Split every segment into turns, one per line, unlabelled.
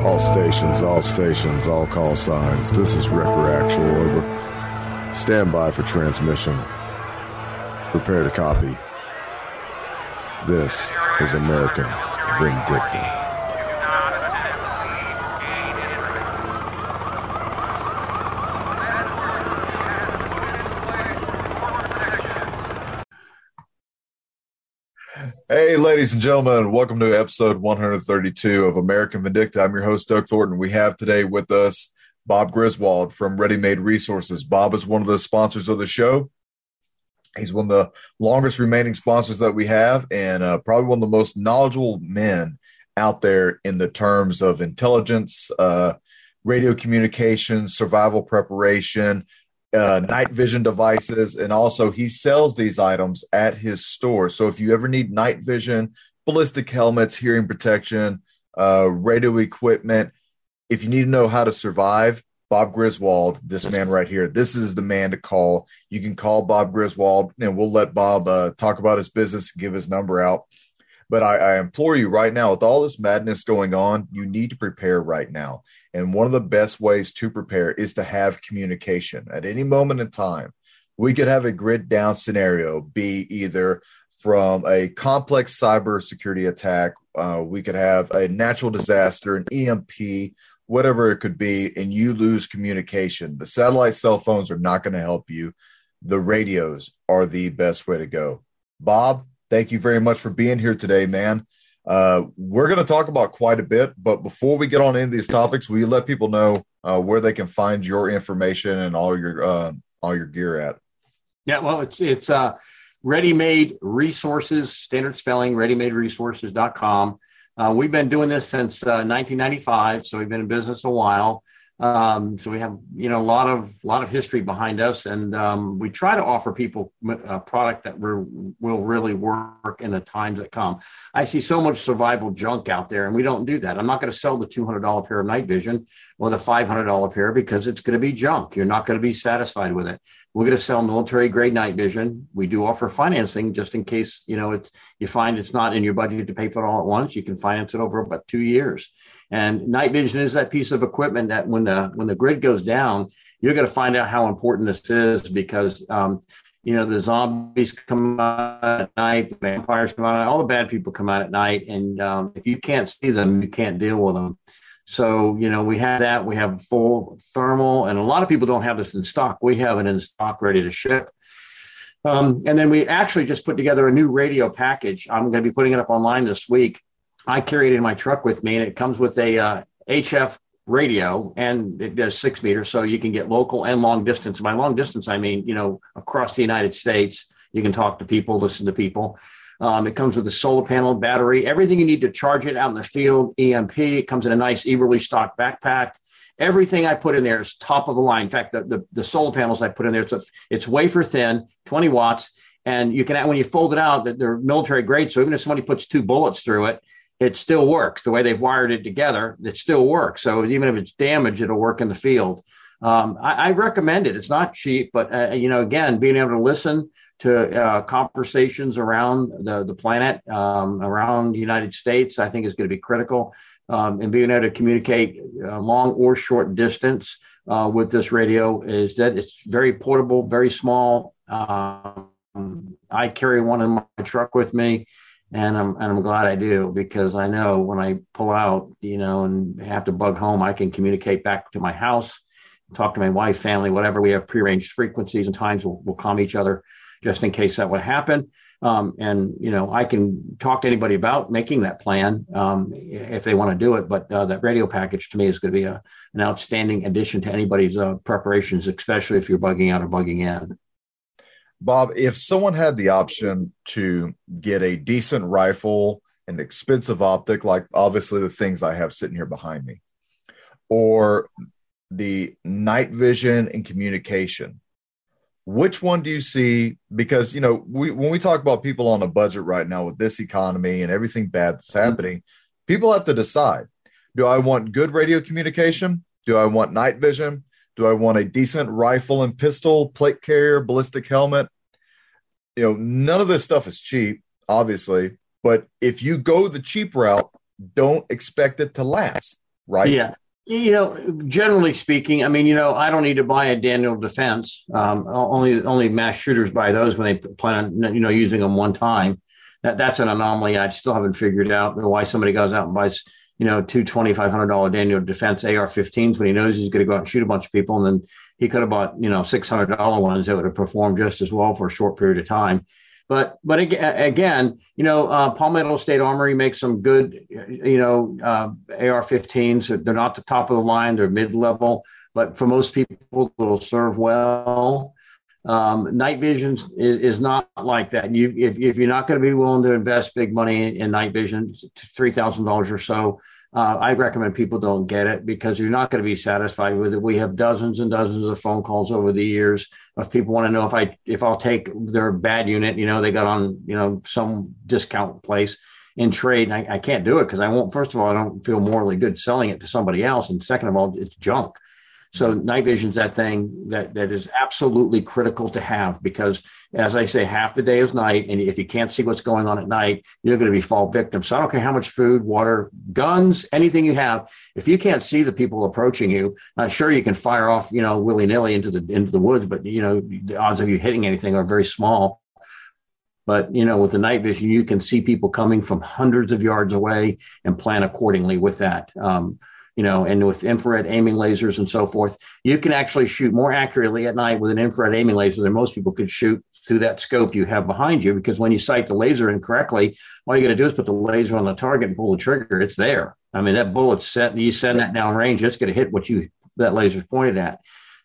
All stations, all call signs. This is Wrecker Actual, over. Stand by for transmission. Prepare to copy. This is American Vindicta. Hey, ladies and gentlemen, welcome to episode 132 of American Vindicta. I'm your host, Doug Thornton. We have today with us Bob Griswold from Ready Made Resources. Bob is one of the sponsors of the show. He's one of the longest remaining sponsors that we have, and probably one of the most knowledgeable men out there in the terms of intelligence, radio communication, survival preparation, night vision devices, and also he sells these items at his store. So if you ever need night vision, ballistic helmets, hearing protection, radio equipment, if you need to know how to survive, Bob Griswold, this man right here, this is the man to call. You can call Bob Griswold, and we'll let Bob talk about his business, give his number out. But I implore you right now, with all this madness going on, you need to prepare right now. And one of the best ways to prepare is to have communication. At any moment in time, we could have a grid down scenario, be either from a complex cybersecurity attack, we could have a natural disaster, an EMP, whatever it could be, and you lose communication. The satellite cell phones are not going to help you. The radios are the best way to go. Bob, thank you very much for being here today, man. We're going to talk about quite a bit, but before we get on into these topics, will you let people know where they can find your information and all your gear at?
Yeah, well, it's Ready Made Resources, standard spelling, readymaderesources.com. We've been doing this since 1995, so we've been in business a while. So we have, a lot of history behind us, and we try to offer people a product that will really work in the times that come. I see so much survival junk out there, and we don't do that. I'm not going to sell the $200 pair of night vision or the $500 pair because it's going to be junk. You're not going to be satisfied with it. We're going to sell military grade night vision. We do offer financing just in case, you find it's not in your budget to pay for it all at once. You can finance it over about 2 years. And night vision is that piece of equipment that when the grid goes down, you're going to find out how important this is because, the zombies come out at night, the vampires come out at night, all the bad people come out at night. And if you can't see them, you can't deal with them. So, we have that. We have full thermal, and a lot of people don't have this in stock. We have it in stock ready to ship. And then we actually just put together a new radio package. I'm going to be putting it up online this week. I carry it in my truck with me, and it comes with a HF radio, and it does 6 meters, so you can get local and long distance. By long distance, I mean, across the United States. You can talk to people, listen to people. It comes with a solar panel, battery, everything you need to charge it out in the field, EMP. It comes in a nice Eberly stock backpack. Everything I put in there is top of the line. In fact, the solar panels I put in there, it's wafer thin, 20 watts, and you can, when you fold it out, they're military grade, so even if somebody puts 2 bullets through it, it still works. The way they've wired it together, it still works. So even if it's damaged, it'll work in the field. I recommend it. It's not cheap, but, again, being able to listen to conversations around the planet, around the United States, I think is going to be critical. And being able to communicate long or short distance with this radio is that it's very portable, very small. I carry one in my truck with me. And I'm glad I do, because I know when I pull out, and have to bug home, I can communicate back to my house, talk to my wife, family, whatever. We have prearranged frequencies and times we'll calm each other just in case that would happen. I can talk to anybody about making that plan if they want to do it. But that radio package to me is going to be an outstanding addition to anybody's preparations, especially if you're bugging out or bugging in.
Bob, if someone had the option to get a decent rifle, an expensive optic, like obviously the things I have sitting here behind me, or the night vision and communication, which one do you see? Because, when we talk about people on a budget right now with this economy and everything bad that's happening, people have to decide, do I want good radio communication? Do I want night vision? Do I want a decent rifle and pistol, plate carrier, ballistic helmet? None of this stuff is cheap, obviously. But if you go the cheap route, don't expect it to last. right?
Yeah. Generally speaking, I don't need to buy a Daniel Defense. Only mass shooters buy those when they plan on, using them one time. That's an anomaly. I still haven't figured out why somebody goes out and buys, two $2,500 Daniel Defense AR-15s when he knows he's going to go out and shoot a bunch of people. And then he could have bought, $600 ones that would have performed just as well for a short period of time. But again, Palmetto State Armory makes some good, AR-15s. They're not the top of the line; they're mid-level. But for most people, they'll serve well. Night vision is not like that. If you're not going to be willing to invest big money in night vision, $3,000 or so, I recommend people don't get it because you're not going to be satisfied with it. We have dozens and dozens of phone calls over the years of people want to know if I'll take their bad unit. They got on some discount place in trade. And I can't do it because I won't. First of all, I don't feel morally good selling it to somebody else, and second of all, it's junk. So night vision is that thing that is absolutely critical to have because, as I say, half the day is night. And if you can't see what's going on at night, you're going to be fall victim. So I don't care how much food, water, guns, anything you have. If you can't see the people approaching you, sure, you can fire off, willy-nilly into the woods. But, the odds of you hitting anything are very small. But, with the night vision, you can see people coming from hundreds of yards away and plan accordingly with that. And with infrared aiming lasers and so forth, you can actually shoot more accurately at night with an infrared aiming laser than most people could shoot through that scope you have behind you. Because when you sight the laser incorrectly, all you got to do is put the laser on the target and pull the trigger. It's there. That bullet's set. You send that down range, it's going to hit what that laser's pointed at.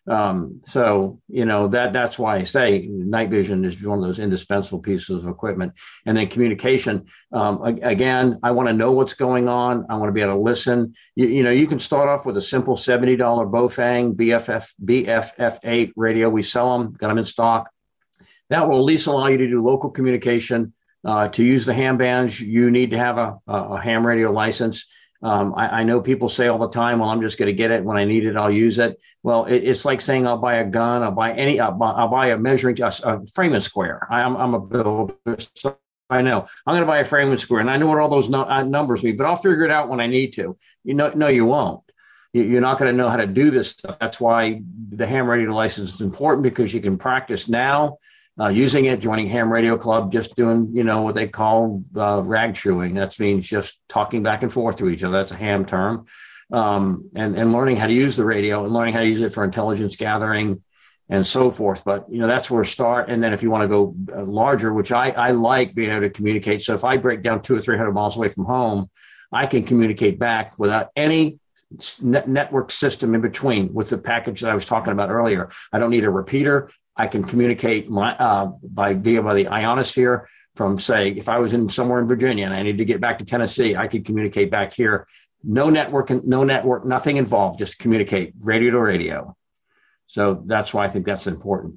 That's why I say night vision is one of those indispensable pieces of equipment. And then communication, again, I want to know what's going on. I want to be able to listen. You can start off with a simple $70 Bofang BFF8 radio. We sell them, got them in stock. That will at least allow you to do local communication. To use the ham bands, you need to have a ham radio license. I know people say all the time, well, I'm just going to get it when I need it. I'll use it. Well, it's like saying I'll buy a gun. I'll buy a measuring, a frame and square. I'm a builder, so I know I'm going to buy a frame and square, and I know what all those numbers mean, but I'll figure it out when I need to. No, you won't. You're not going to know how to do this stuff. That's why the ham radio license is important because you can practice now. Using it, joining ham radio club, just doing, what they call rag chewing. That means just talking back and forth to each other. That's a ham term. And learning how to use the radio and learning how to use it for intelligence gathering and so forth. But, that's where start. And then if you want to go larger, which I like being able to communicate. So if I break down 200 or 300 miles away from home, I can communicate back without any network system in between with the package that I was talking about earlier. I don't need a repeater. I can communicate by the ionosphere from, say, if I was somewhere in Virginia and I need to get back to Tennessee, I could communicate back here. No network, nothing involved, just communicate radio to radio. So that's why I think that's important.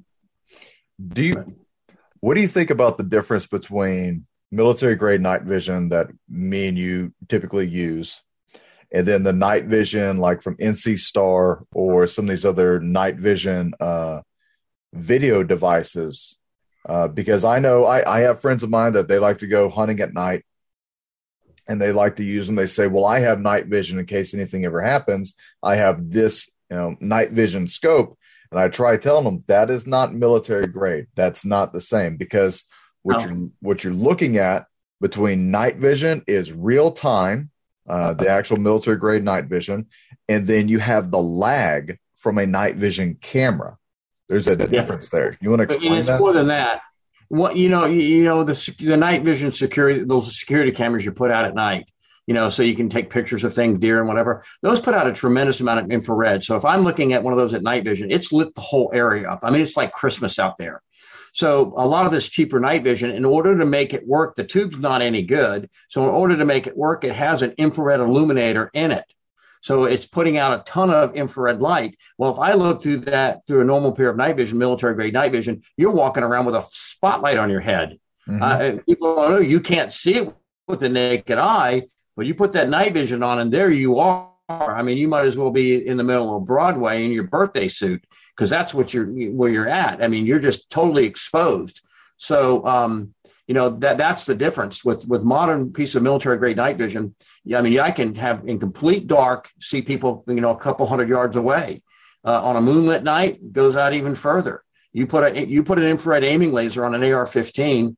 What do you think about the difference between military grade night vision that me and you typically use, and then the night vision like from NC Star or some of these other night vision video devices? Because I know I have friends of mine that they like to go hunting at night and they like to use them. They say, well, I have night vision in case anything ever happens. I have this, night vision scope. And I try telling them that is not military grade. That's not the same because what you're looking at between night vision is real time, the actual military grade night vision. And then you have the lag from a night vision camera. There's a difference there. You want to explain that?
It's more than that. What the night vision security, those security cameras you put out at night, so you can take pictures of things, deer and whatever. Those put out a tremendous amount of infrared. So if I'm looking at one of those at night vision, it's lit the whole area up. It's like Christmas out there. So a lot of this cheaper night vision, in order to make it work, the tube's not any good. So in order to make it work, it has an infrared illuminator in it. So it's putting out a ton of infrared light. Well, if I look through a normal pair of night vision, military grade night vision, you're walking around with a spotlight on your head. Mm-hmm. People don't know, you can't see it with the naked eye, but you put that night vision on and there you are. You might as well be in the middle of Broadway in your birthday suit because that's where you're at. You're just totally exposed. So, that's the difference with modern piece of military grade night vision. I mean, I can have in complete dark see people, a couple hundred yards away. On a moonlit night, it goes out even further. You put an infrared aiming laser on an AR-15,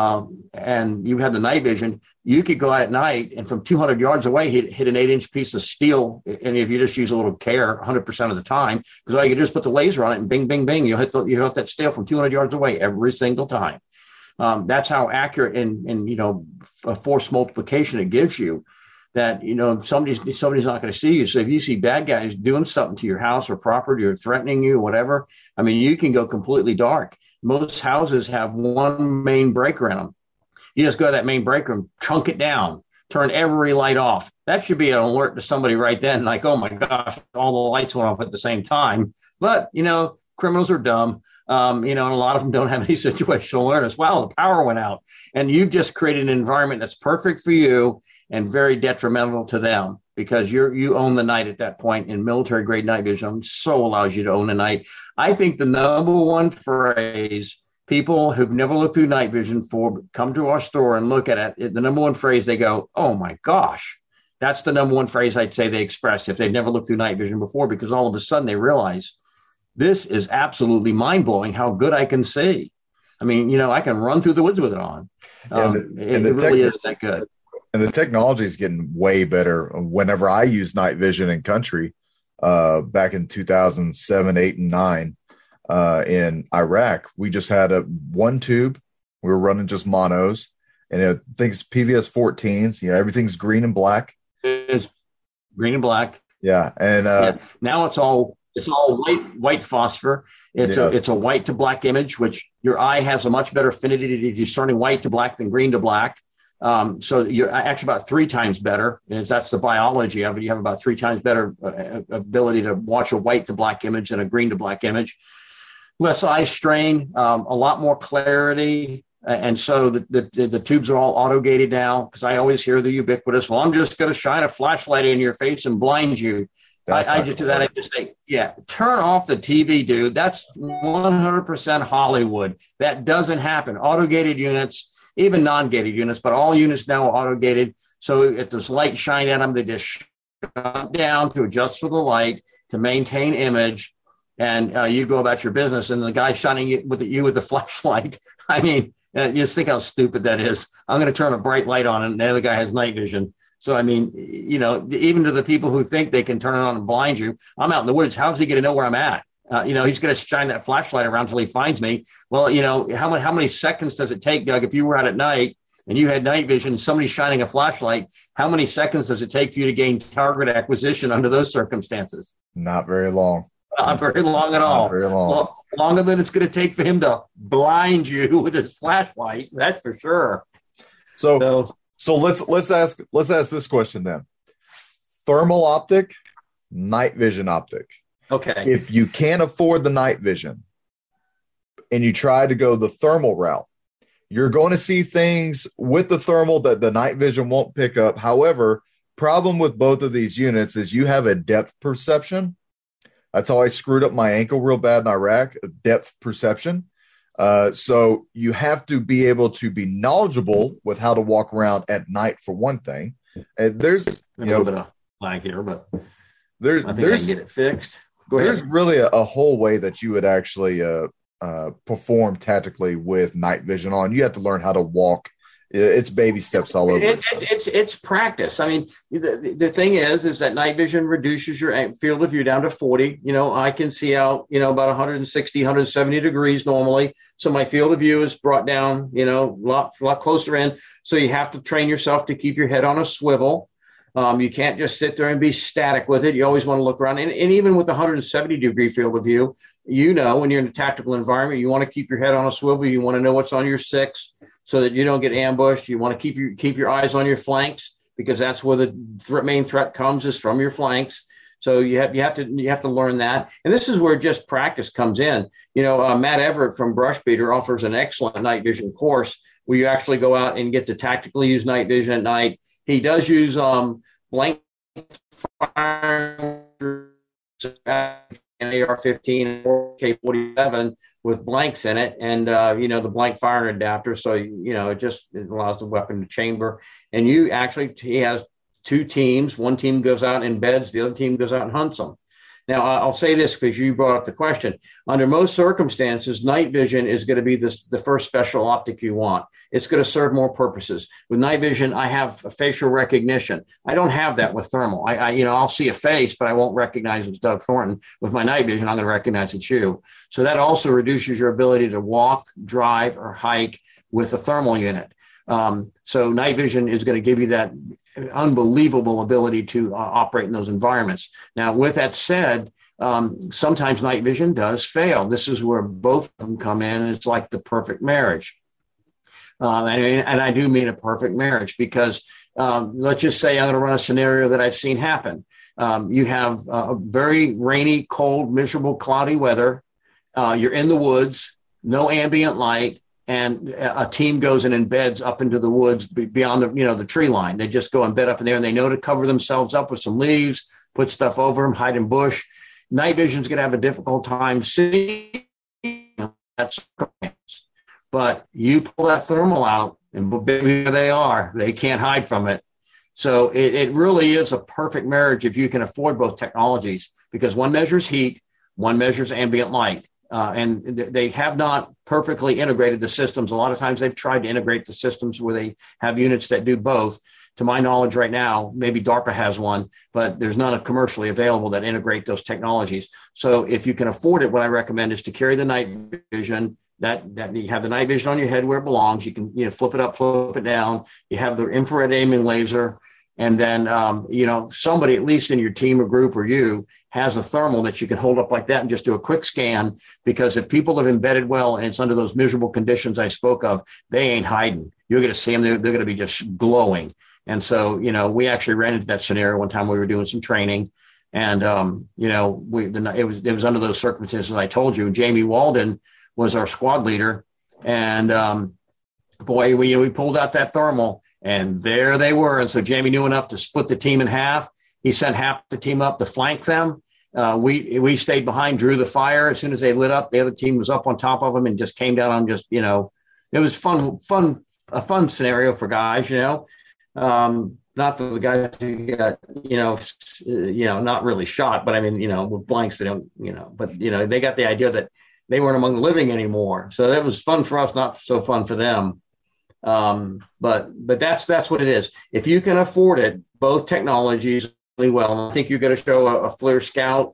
and you have the night vision. You could go out at night and from 200 yards away hit an 8-inch piece of steel. And if you just use a little care, 100% of the time, because all you can do is put the laser on it and bing, bing, bing, you hit that steel from 200 yards away every single time. That's how accurate and a force multiplication it gives you. That somebody's not going to see you. So if you see bad guys doing something to your house or property or threatening you or whatever, I mean, you can go completely dark. Most houses have one main breaker in them. You just go to that main breaker and chunk it down, turn every light off. That should be an alert to somebody right then, like, oh my gosh, all the lights went off at the same time. But criminals are dumb. And a lot of them don't have any situational awareness. Wow, the power went out, and you've just created an environment that's perfect for you and very detrimental to them, because you own the night at that point. In military grade night vision so allows you to own the night. I think the number one phrase people who've never looked through night vision come to our store and look at it, the number one phrase they go, oh my gosh. That's the number one phrase I'd say they express if they've never looked through night vision before, because all of a sudden they realize this is absolutely mind blowing how good I can see. I mean, I can run through the woods with it on. It really is that good.
And the technology is getting way better. Whenever I used night vision in country, back in 2007, 8, and 9, in Iraq, we just had one tube. We were running just monos, and I think it's PVS 14s. Everything's green and black.
It's green and black.
Yeah, and
now it's all white phosphor. It's a white to black image, which your eye has a much better affinity to discerning white to black than green to black. So you're actually about 3 times better. And that's the biology of it. You have about 3 times better ability to watch a white to black image than a green to black image. Less eye strain, a lot more clarity. And so the tubes are all auto-gated now, because I always hear the ubiquitous, well, I'm just going to shine a flashlight in your face and blind you. I just do that. I just say, turn off the TV, dude. That's 100% Hollywood. That doesn't happen. Auto-gated units, even non-gated units, but all units now are auto-gated. So if there's light shine at them, they just shut down to adjust for the light, to maintain image, and you go about your business. And the guy shining you with the flashlight, I mean, you just think how stupid that is. I'm going to turn a bright light on, and the other guy has night vision. So, I mean, even to the people who think they can turn it on and blind you, I'm out in the woods. How's he going to know where I'm at? He's going to shine that flashlight around till he finds me. Well, how many seconds does it take, Doug, if you were out at night and you had night vision, somebody's shining a flashlight, how many seconds does it take for you to gain target acquisition under those circumstances?
Not very long.
Not very long at all.
Not very long.
Well, longer than it's going to take for him to blind you with his flashlight. That's for sure.
So let's ask this question then. Thermal optic, night vision optic.
Okay.
If you can't afford the night vision and you try to go the thermal route, you're going to see things with the thermal that the night vision won't pick up. However, problem with both of these units is you have a depth perception. That's how I screwed up my ankle real bad in Iraq, depth perception. So you have to be able to be knowledgeable with how to walk around at night, for one thing. There's a
little bit of lag here, but
I
can get it fixed. Go ahead.
There's really a whole way that you would actually perform tactically with night vision on. You have to learn how to walk. It's baby steps all over.
It's practice. I mean, the thing is that night vision reduces your field of view down to 40. I can see out, about 160, 170 degrees normally. So my field of view is brought down, a lot closer in. So you have to train yourself to keep your head on a swivel. You can't just sit there and be static with it. You always want to look around. And even with 170 degree field of view, when you're in a tactical environment, you want to keep your head on a swivel. You want to know what's on your 6 so that you don't get ambushed. You want to keep your eyes on your flanks, because that's where the main threat comes, is from your flanks. So you have to learn that. And this is where just practice comes in. Matt Everett from Brushbeater offers an excellent night vision course where you actually go out and get to tactically use night vision at night. He does use blank fire AR-15 or K-47 with blanks in it, and the blank firing adapter. So it allows the weapon to chamber. And he has two teams. One team goes out and embeds, the other team goes out and hunts them. Now, I'll say this because you brought up the question. Under most circumstances, night vision is going to be the first special optic you want. It's going to serve more purposes. With night vision, I have facial recognition. I don't have that with thermal. I'll see a face, but I won't recognize it's Doug Thornton. With my night vision, I'm going to recognize it's you. So that also reduces your ability to walk, drive, or hike with a thermal unit. So night vision is going to give you that unbelievable ability to operate in those environments. Now, with that said, sometimes night vision does fail. This is where both of them come in, and it's like the perfect marriage. And I do mean a perfect marriage because let's just say I'm going to run a scenario that I've seen happen. You have a very rainy, cold, miserable, cloudy weather. You're in the woods, no ambient light. And a team goes and embeds up into the woods beyond the tree line. They just go and bed up in there, and they know to cover themselves up with some leaves, put stuff over them, hide in bush. Night vision's going to have a difficult time seeing that circumstance. But you pull that thermal out, and baby, there they are. They can't hide from it. So it really is a perfect marriage if you can afford both technologies, because one measures heat, one measures ambient light. And they have not perfectly integrated the systems. A lot of times they've tried to integrate the systems where they have units that do both. To my knowledge right now, maybe DARPA has one, but there's none commercially available that integrate those technologies. So if you can afford it, what I recommend is to carry the night vision, that you have the night vision on your head where it belongs. You can flip it up, flip it down. You have the infrared aiming laser. And then, somebody, at least in your team or group or you, has a thermal that you can hold up like that and just do a quick scan. Because if people have embedded well and it's under those miserable conditions I spoke of, they ain't hiding. You're going to see them. They're going to be just glowing. And so, we actually ran into that scenario one time. We were doing some training, and, it was under those circumstances I told you. Jamie Walden was our squad leader. And, we pulled out that thermal. And there they were. And so Jamie knew enough to split the team in half. He sent half the team up to flank them. We stayed behind, drew the fire. As soon as they lit up, the other team was up on top of them and just came down on it was a fun scenario for guys, not for the guys who got, not really shot, but I mean, with blanks, they don't, but, they got the idea that they weren't among the living anymore. So that was fun for us, not so fun for them. But that's what it is. If you can afford it, both technologies really well. I think you're going to show a FLIR Scout,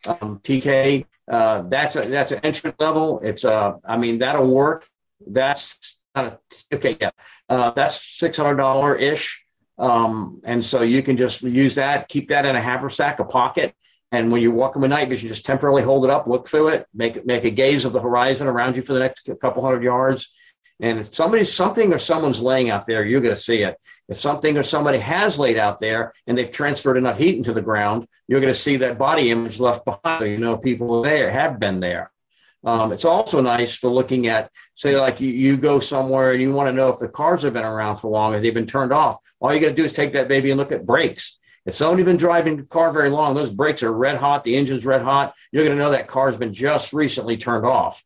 TK. That's an entry level. It's that'll work. That's okay. Yeah. That's $600 ish. And so you can just use that, keep that in a haversack, a pocket. And when you're walking with night vision, just temporarily hold it up, look through it, make a gaze of the horizon around you for the next couple hundred yards. And if something or someone's laying out there, you're going to see it. If something or somebody has laid out there and they've transferred enough heat into the ground, you're going to see that body image left behind. So people there have been there. It's also nice for looking at, say, like you go somewhere and you want to know if the cars have been around for long, if they've been turned off. All you got to do is take that baby and look at brakes. If somebody's been driving the car very long, those brakes are red hot, the engine's red hot, you're going to know that car's been just recently turned off.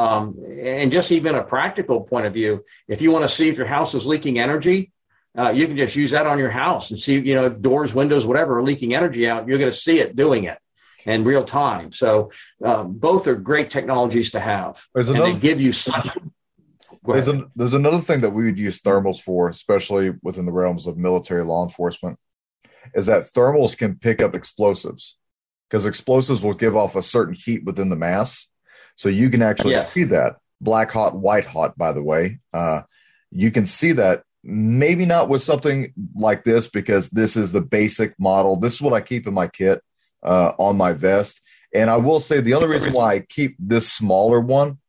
And just even a practical point of view, if you want to see if your house is leaking energy, you can just use that on your house and see, if doors, windows, whatever are leaking energy out, you're going to see it doing it in real time. So both are great technologies to have. They give you such.
There's another thing that we would use thermals for, especially within the realms of military law enforcement, is that thermals can pick up explosives, because explosives will give off a certain heat within the mass. So you can actually see that black hot, white hot, by the way. You can see that, maybe not with something like this, because this is the basic model. This is what I keep in my kit on my vest. And I will say the only reason why I keep this smaller one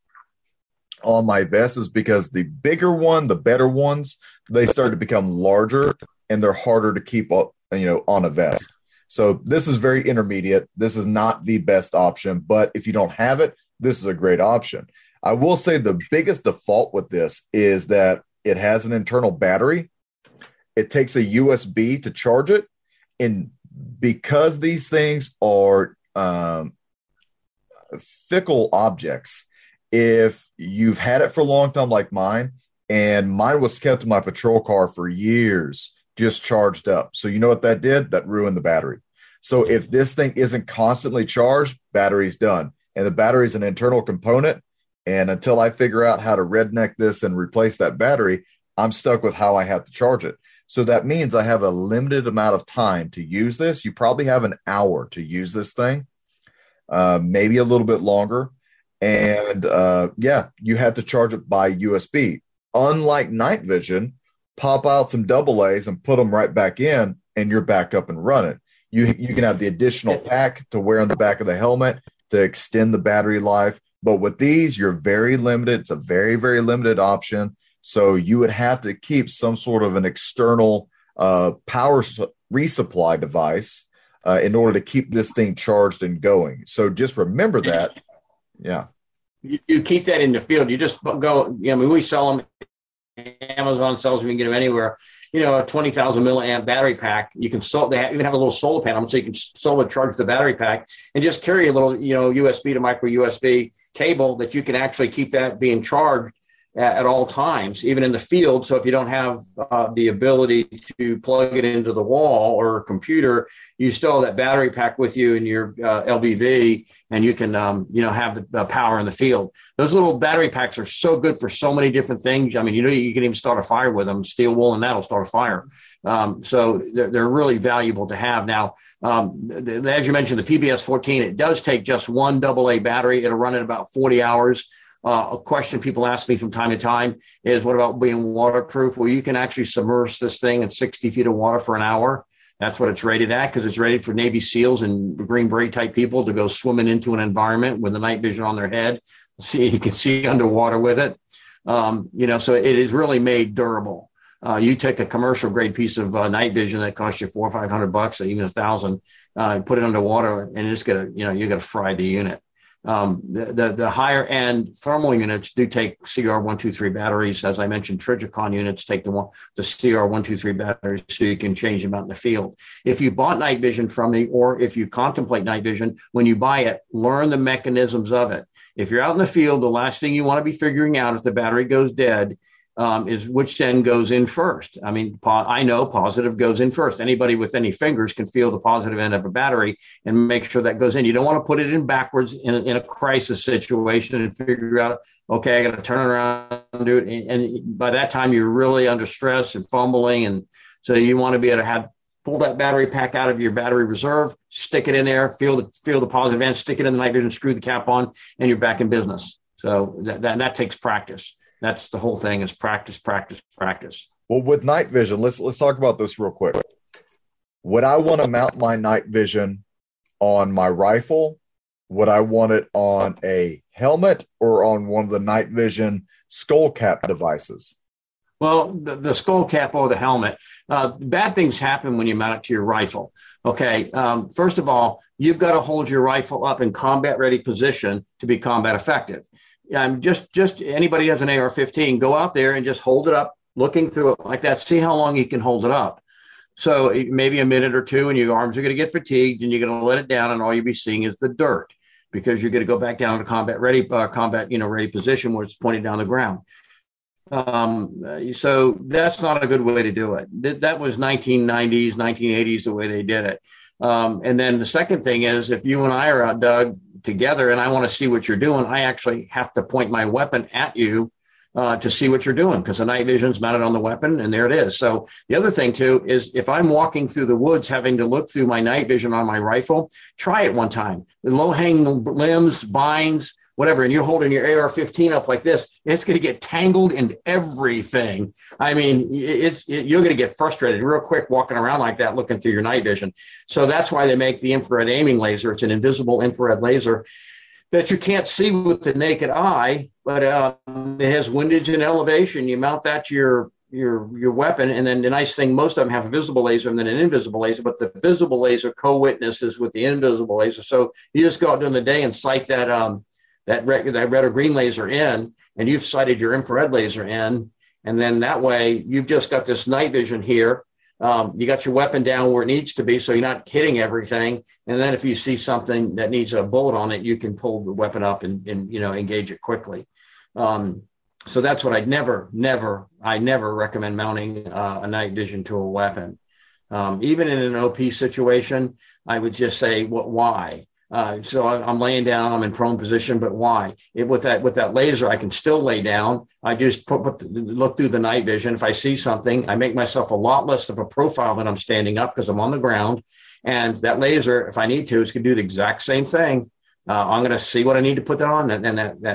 on my vest is because the bigger one, the better ones, they start to become larger and they're harder to keep up, on a vest. So this is very intermediate. This is not the best option, but if you don't have it, this is a great option. I will say the biggest default with this is that it has an internal battery. It takes a USB to charge it. And because these things are fickle objects. If you've had it for a long time, like mine, and mine was kept in my patrol car for years, just charged up. So you know what that did? That ruined the battery. So if this thing isn't constantly charged, battery's done. And the battery is an internal component. And until I figure out how to redneck this and replace that battery, I'm stuck with how I have to charge it. So that means I have a limited amount of time to use this. You probably have an hour to use this thing, maybe a little bit longer. And you have to charge it by USB. Unlike night vision, pop out some AA's and put them right back in, and you're back up and running. You can have the additional pack to wear on the back of the helmet to extend the battery life. But with these, you're very limited. It's a very, very limited option. So you would have to keep some sort of an external power resupply device in order to keep this thing charged and going. So just remember that. Yeah.
You keep that in the field. You just go, we sell them. Amazon sells them. You can get them anywhere. A 20,000 milliamp battery pack. You can even have a little solar panel, so you can solar charge the battery pack and just carry a little, USB to micro USB cable that you can actually keep that being charged at all times, even in the field. So if you don't have the ability to plug it into the wall or a computer, you still have that battery pack with you in your LBV, and you can, have the power in the field. Those little battery packs are so good for so many different things. I mean, you can even start a fire with them. Steel wool and that'll start a fire. So they're really valuable to have. Now, as you mentioned, the PBS 14, it does take just one AA battery. It'll run at about 40 hours. A question people ask me from time to time is, what about being waterproof? Well, you can actually submerge this thing in 60 feet of water for an hour. That's what it's rated at, because it's rated for Navy SEALs and Green Beret type people to go swimming into an environment with the night vision on their head. You can see underwater with it. So it is really made durable. You take a commercial grade piece of night vision that costs you $400 or $500, or even $1,000, put it underwater, and it's you're gonna fry the unit. The higher end thermal units do take CR123 batteries. As I mentioned, Trijicon units take the CR123 batteries, so you can change them out in the field. If you bought night vision from me, or if you contemplate night vision, when you buy it, learn the mechanisms of it. If you're out in the field, the last thing you want to be figuring out if the battery goes dead is which end goes in first. I mean, I know positive goes in first. Anybody with any fingers can feel the positive end of a battery and make sure that goes in. You don't want to put it in backwards in a crisis situation and figure out, okay, I got to turn around and do it. And by that time, you're really under stress and fumbling. And so you want to be able to pull that battery pack out of your battery reserve, stick it in there, feel the positive end, stick it in the night vision, screw the cap on, and you're back in business. So that takes practice. That's the whole thing, is practice, practice, practice.
Well, with night vision, let's talk about this real quick. Would I want to mount my night vision on my rifle? Would I want it on a helmet or on one of the night vision skull cap devices?
Well, the skull cap or the helmet, bad things happen when you mount it to your rifle. Okay. First of all, you've got to hold your rifle up in combat ready position to be combat effective. Just anybody who has an AR-15, go out there and just hold it up, looking through it like that. See how long you can hold it up. So maybe a minute or two, and your arms are going to get fatigued, and you're going to let it down, and all you'll be seeing is the dirt, because you're going to go back down to combat ready position where it's pointed down the ground. So that's not a good way to do it. That was 1990s, 1980s, the way they did it. And then the second thing is, if you and I are out, Doug, together, and I want to see what you're doing, I actually have to point my weapon at you to see what you're doing, because the night vision's mounted on the weapon, and there it is. So the other thing too is, if I'm walking through the woods having to look through my night vision on my rifle, try it one time. The low-hanging limbs, vines, whatever, and you're holding your AR-15 up like this, it's going to get tangled in everything. I mean, you're going to get frustrated real quick walking around like that, looking through your night vision. So that's why they make the infrared aiming laser. It's an invisible infrared laser that you can't see with the naked eye, but it has windage and elevation. You mount that to your weapon, and then the nice thing, most of them have a visible laser and then an invisible laser, but the visible laser co-witnesses with the invisible laser. So you just go out during the day and sight that red or green laser in, and you've sighted your infrared laser in, and then that way you've just got this night vision here You got your weapon down where it needs to be, so you're not hitting everything. And then if you see something that needs a bullet on it, you can pull the weapon up and engage it quickly. So that's what I never recommend mounting a night vision to a weapon. Even in an OP situation, I would just say, why? So I'm laying down, I'm in prone position, but why? With that laser, I can still lay down. I just look through the night vision. If I see something, I make myself a lot less of a profile than I'm standing up because I'm on the ground. And that laser, if I need to, is going to do the exact same thing. I'm going to see what I need to put that on, and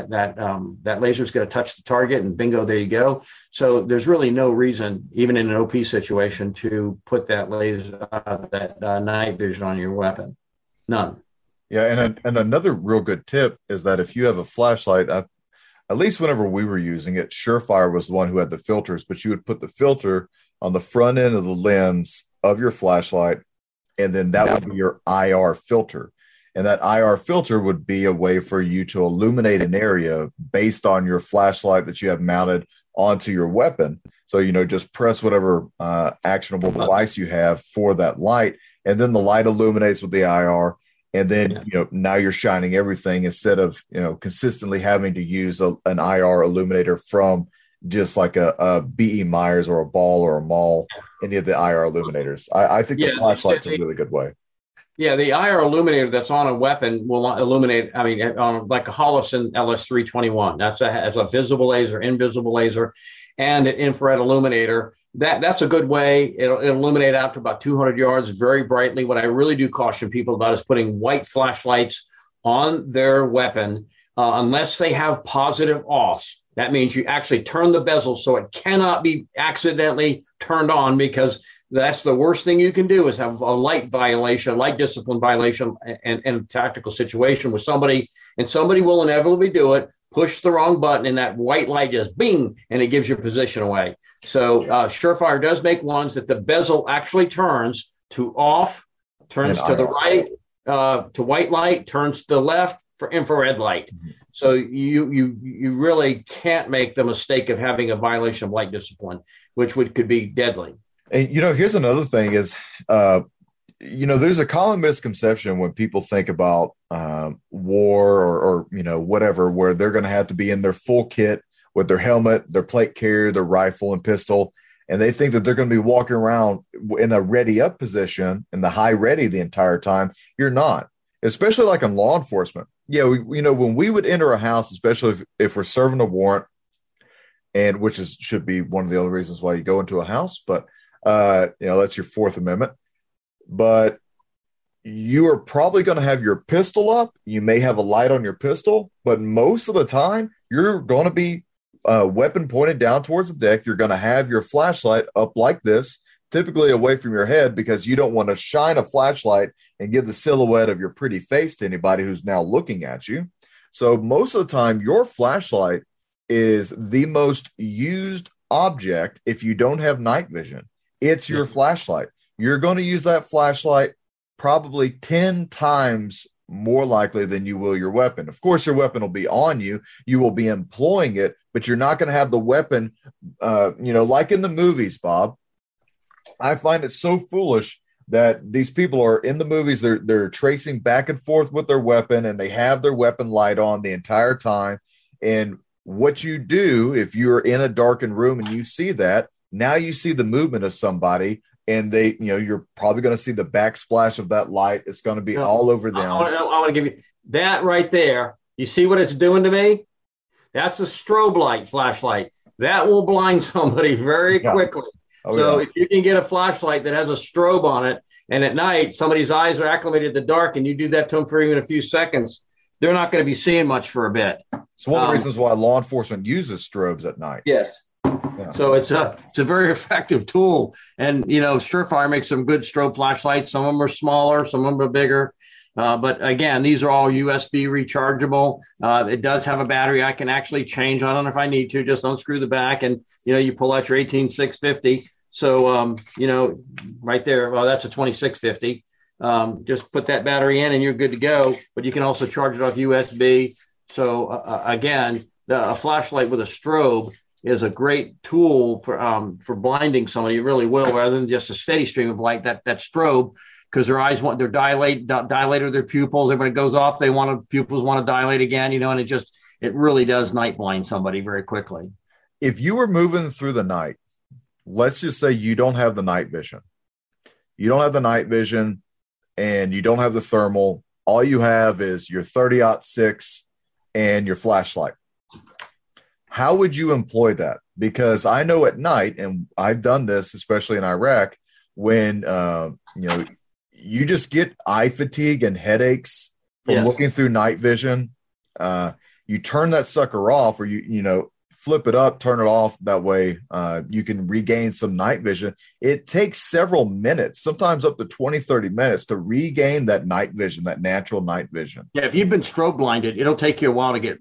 that laser is going to touch the target, and bingo, there you go. So there's really no reason, even in an OP situation, to put that laser, night vision on your weapon. None.
Yeah, and another real good tip is that if you have a flashlight, at least whenever we were using it, Surefire was the one who had the filters, but you would put the filter on the front end of the lens of your flashlight, and then that would be your IR filter. And that IR filter would be a way for you to illuminate an area based on your flashlight that you have mounted onto your weapon. So, just press whatever actionable device you have for that light, and then the light illuminates with the IR. And then, now you're shining everything instead of, consistently having to use an IR illuminator from just like a B.E. Myers or a Ball or a Mall, any of the IR illuminators. I think the flashlight's a really good way.
Yeah, the IR illuminator that's on a weapon will illuminate, on like a Holosun LS321. That's a visible laser, invisible laser, and an infrared illuminator. That's a good way. It'll illuminate out to about 200 yards very brightly. What I really do caution people about is putting white flashlights on their weapon unless they have positive offs. That means you actually turn the bezel so it cannot be accidentally turned on, because that's the worst thing you can do is have a light violation, light discipline violation, and a tactical situation with somebody, and somebody will inevitably do it, push the wrong button, and that white light just bing, and it gives your position away. So Surefire does make ones that the bezel actually turns to off, turns to the right, to white light, turns to the left for infrared light. Mm-hmm. So you really can't make the mistake of having a violation of light discipline, which could be deadly.
And, here's another thing is, there's a common misconception when people think about war or whatever, where they're going to have to be in their full kit with their helmet, their plate carrier, their rifle and pistol. And they think that they're going to be walking around in a ready up position, in the high ready the entire time. You're not, especially like in law enforcement. Yeah, when we would enter a house, especially if we're serving a warrant, and which should be one of the other reasons why you go into a house, but that's your Fourth Amendment. But you are probably going to have your pistol up. You may have a light on your pistol, but most of the time you're going to be weapon pointed down towards the deck. You're going to have your flashlight up like this, typically away from your head, because you don't want to shine a flashlight and give the silhouette of your pretty face to anybody who's now looking at you. So most of the time, your flashlight is the most used object if you don't have night vision. It's your flashlight. You're going to use that flashlight probably 10 times more likely than you will your weapon. Of course, your weapon will be on you. You will be employing it, but you're not going to have the weapon, like in the movies, Bob. I find it so foolish that these people are in the movies. They're tracing back and forth with their weapon, and they have their weapon light on the entire time. And what you do, if you're in a darkened room and you see that, now you see the movement of somebody, and you're probably going to see the backsplash of that light. It's going to be all over them.
I want to give you that right there. You see what it's doing to me? That's a strobe light flashlight. That will blind somebody very quickly. If you can get a flashlight that has a strobe on it, and at night somebody's eyes are acclimated to the dark, and you do that to them for even a few seconds, they're not going to be seeing much for a bit.
It's one of the reasons why law enforcement uses strobes at night.
Yes. Yeah. So it's a very effective tool. And, Surefire makes some good strobe flashlights. Some of them are smaller, some of them are bigger. But again, these are all USB rechargeable. It does have a battery I can actually change on it if I need to. Just unscrew the back and, you pull out your 18650. So, right there, well, that's a 2650. Just put that battery in and you're good to go. But you can also charge it off USB. So, again, a flashlight with a strobe is a great tool for blinding somebody. It really will, rather than just a steady stream of light. That strobe, because their eyes they're dilated their pupils. And when it goes off, pupils want to dilate again, and it really does night blind somebody very quickly.
If you were moving through the night, let's just say you don't have the night vision. You don't have the night vision and you don't have the thermal. All you have is your 30-06 and your flashlight. How would you employ that? Because I know at night, and I've done this, especially in Iraq, when, you just get eye fatigue and headaches from looking through night vision. You turn that sucker off, or you flip it up, turn it off. That way you can regain some night vision. It takes several minutes, sometimes up to 20, 30 minutes to regain that night vision, that natural night vision.
Yeah, if you've been strobe blinded, it'll take you a while to get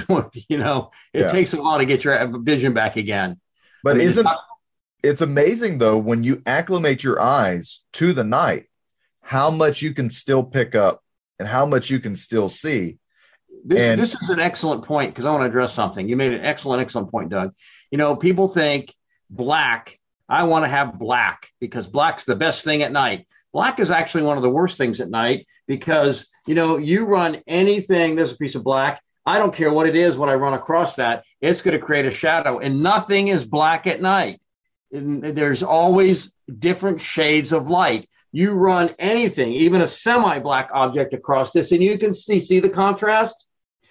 takes a while to get your vision back again.
But it's amazing, though, when you acclimate your eyes to the night, how much you can still pick up and how much you can still see.
This is an excellent point, because I want to address something. You made an excellent point, Doug. People think black. I want to have black because black's the best thing at night. Black is actually one of the worst things at night, because, you run anything, there's a piece of black. I don't care what it is. When I run across that, it's going to create a shadow, and nothing is black at night. And there's always different shades of light. You run anything, even a semi-black object across this, and you can see the contrast.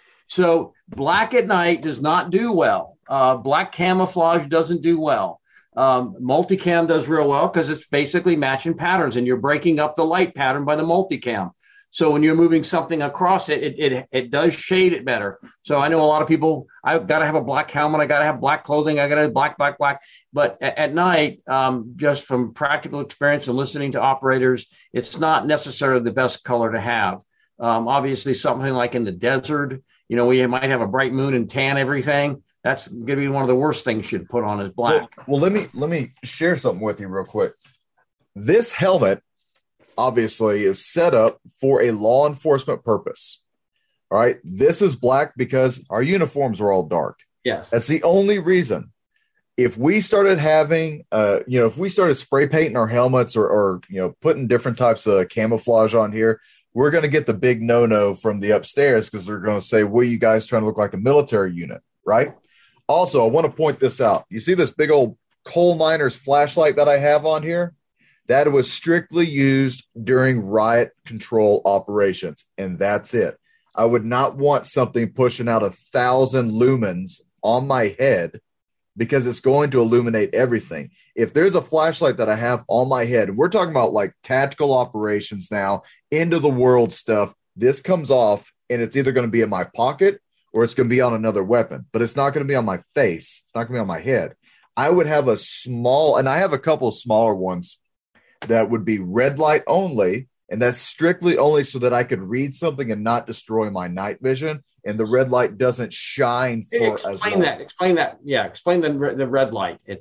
So black at night does not do well. Black camouflage doesn't do well. Multicam does real well because it's basically matching patterns, and you're breaking up the light pattern by the multicam. So when you're moving something across it does shade it better. So I know a lot of people, I've got to have a black helmet, I got to have black clothing, I got to have black. But at night, just from practical experience and listening to operators, it's not necessarily the best color to have. Obviously, something like in the desert, we might have a bright moon and tan everything. That's going to be one of the worst things you'd put on is black.
Well, let me share something with you real quick. This helmet obviously is set up for a law enforcement purpose. All right. This is black because our uniforms are all dark.
Yes.
That's the only reason. If we started having, if we started spray painting our helmets or putting different types of camouflage on here, we're going to get the big no-no from the upstairs, because they're going to say, well, you guys trying to look like a military unit, right? Also, I want to point this out. You see this big old coal miner's flashlight that I have on here? That was strictly used during riot control operations, and that's it. I would not want something pushing out 1,000 lumens on my head, because it's going to illuminate everything. If there's a flashlight that I have on my head, and we're talking about like tactical operations now, end of the world stuff, this comes off and it's either going to be in my pocket or it's going to be on another weapon, but it's not going to be on my face. It's not going to be on my head. I would have a small, and I have a couple of smaller ones that would be red light only, and that's strictly only so that I could read something and not destroy my night vision, and the red light doesn't shine for as long.
Explain that. Yeah, explain the red light. It's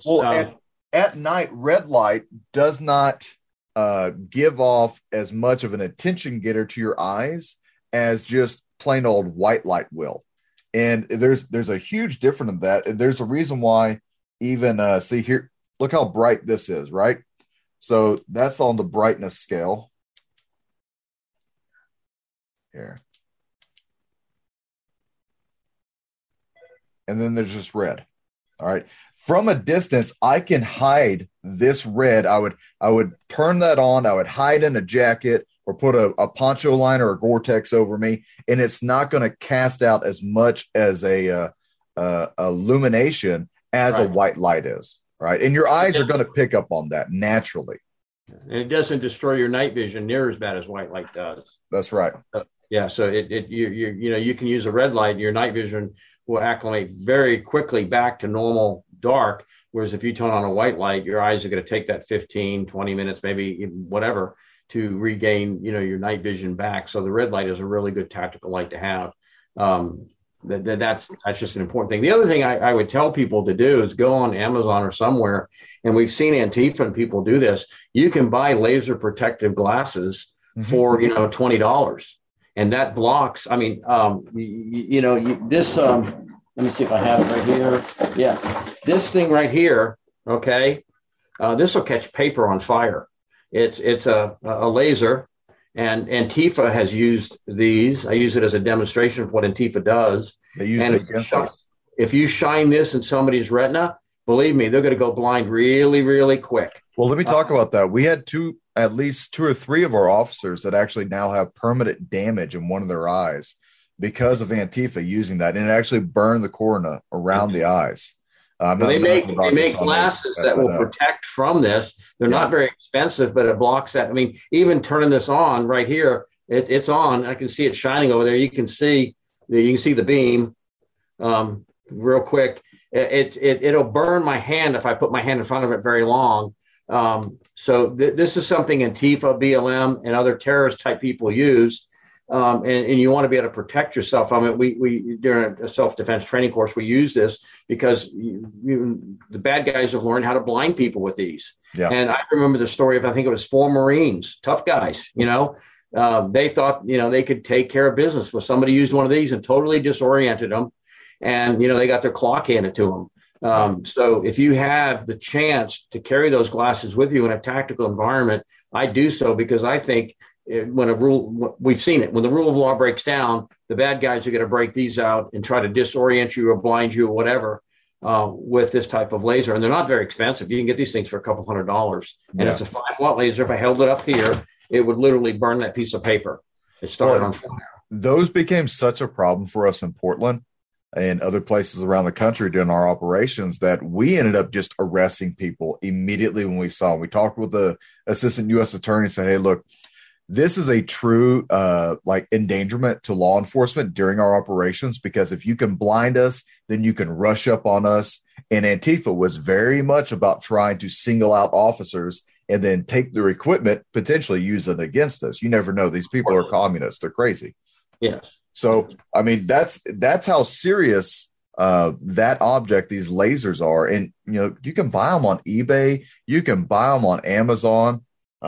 at night, red light does not give off as much of an attention getter to your eyes as just plain old white light will. And there's a huge difference in that. And there's a reason why even see here, look how bright this is, right? So that's on the brightness scale. Here. And then there's just red. All right. From a distance, I can hide this red. I would turn that on. I would hide in a jacket or put a poncho line or a Gore-Tex over me, and it's not going to cast out as much as a illumination as a white light is. Right. And your eyes are going to pick up on that naturally.
And it doesn't destroy your night vision near as bad as white light does.
That's right.
Yeah. So you can use a red light. Your night vision will acclimate very quickly back to normal dark. Whereas if you turn on a white light, your eyes are going to take that 15, 20 minutes, maybe whatever, to regain, your night vision back. So the red light is a really good tactical light to have. That's just an important thing. The other thing I would tell people to do is go on Amazon or somewhere, and we've seen Antifa and people do this. You can buy laser protective glasses for, $20. And that blocks, let me see if I have it right here. Yeah, this thing right here, okay, this will catch paper on fire. It's a laser, and Antifa has used these. I use it as a demonstration of what Antifa does.
They use it against us.
If you shine this in somebody's retina, believe me, they're going to go blind really, really quick.
Well, let me talk about that. We had at least two or three of our officers that actually now have permanent damage in one of their eyes because of Antifa using that, and it actually burned the cornea around the eyes.
They make glasses that will protect from this. They're not very expensive, but it blocks that. I mean, even turning this on right here, it's on. I can see it shining over there. You can see the beam real quick. It'll burn my hand if I put my hand in front of it very long. So this is something Antifa, BLM, and other terrorist type people use. And you want to be able to protect yourself from it. We during a self-defense training course, we use this because the bad guys have learned how to blind people with these. Yeah. And I remember the story of, I think it was 4 Marines, tough guys, they thought, they could take care of business. Well, somebody used one of these and totally disoriented them. And, they got their clock handed to them. So if you have the chance to carry those glasses with you in a tactical environment, I do so because I think we've seen it. When the rule of law breaks down, the bad guys are going to break these out and try to disorient you or blind you or whatever with this type of laser. And they're not very expensive. You can get these things for a couple $100. And it's a 5-watt laser. If I held it up here, it would literally burn that piece of paper. It started on fire.
Those became such a problem for us in Portland and other places around the country during our operations that we ended up just arresting people immediately when we saw them. We talked with the assistant U.S. attorney and said, hey, look, this is a true endangerment to law enforcement during our operations, because if you can blind us, then you can rush up on us. And Antifa was very much about trying to single out officers and then take their equipment, potentially use it against us. You never know. These people are communists. They're crazy.
Yes.
So, I mean, that's how serious that object, these lasers are. And, you can buy them on eBay. You can buy them on Amazon.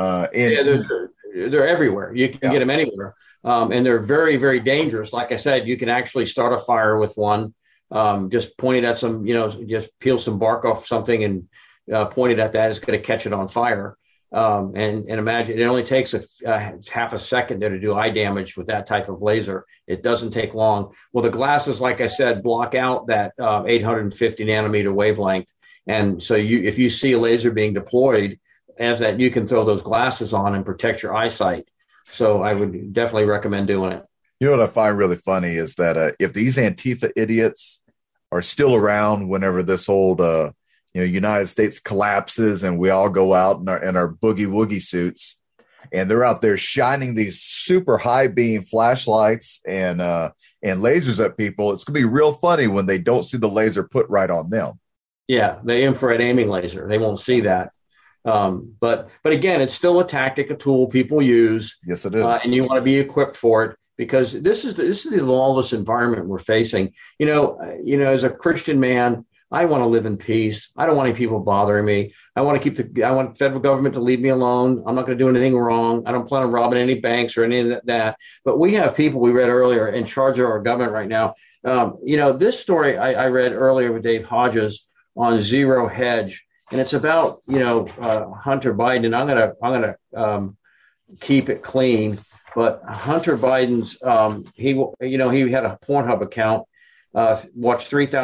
They're everywhere. You can get them anywhere. And they're very, very dangerous. Like I said, you can actually start a fire with one. Just point it at some, just peel some bark off something and point it at that. It's going to catch it on fire. And imagine it only takes half a second there to do eye damage with that type of laser. It doesn't take long. Well, the glasses, like I said, block out that 850 nanometer wavelength. And so if you see a laser being deployed, as that, you can throw those glasses on and protect your eyesight. So I would definitely recommend doing it.
You know what I find really funny is that if these Antifa idiots are still around whenever this old United States collapses and we all go out in our boogie woogie suits, and they're out there shining these super high beam flashlights and lasers at people, it's going to be real funny when they don't see the laser put right on them.
Yeah, the infrared aiming laser. They won't see that. But again, it's still a tactic, a tool people use.
Yes, it is.
And you want to be equipped for it, because this is the lawless environment we're facing. As a Christian man, I want to live in peace. I don't want any people bothering me. I want the federal government to leave me alone. I'm not going to do anything wrong. I don't plan on robbing any banks or any of that. But we have people we read earlier in charge of our government right now. This story I read earlier with Dave Hodges on Zero Hedge. And it's about, Hunter Biden. I'm gonna keep it clean. But Hunter Biden's, he had a Pornhub account, watched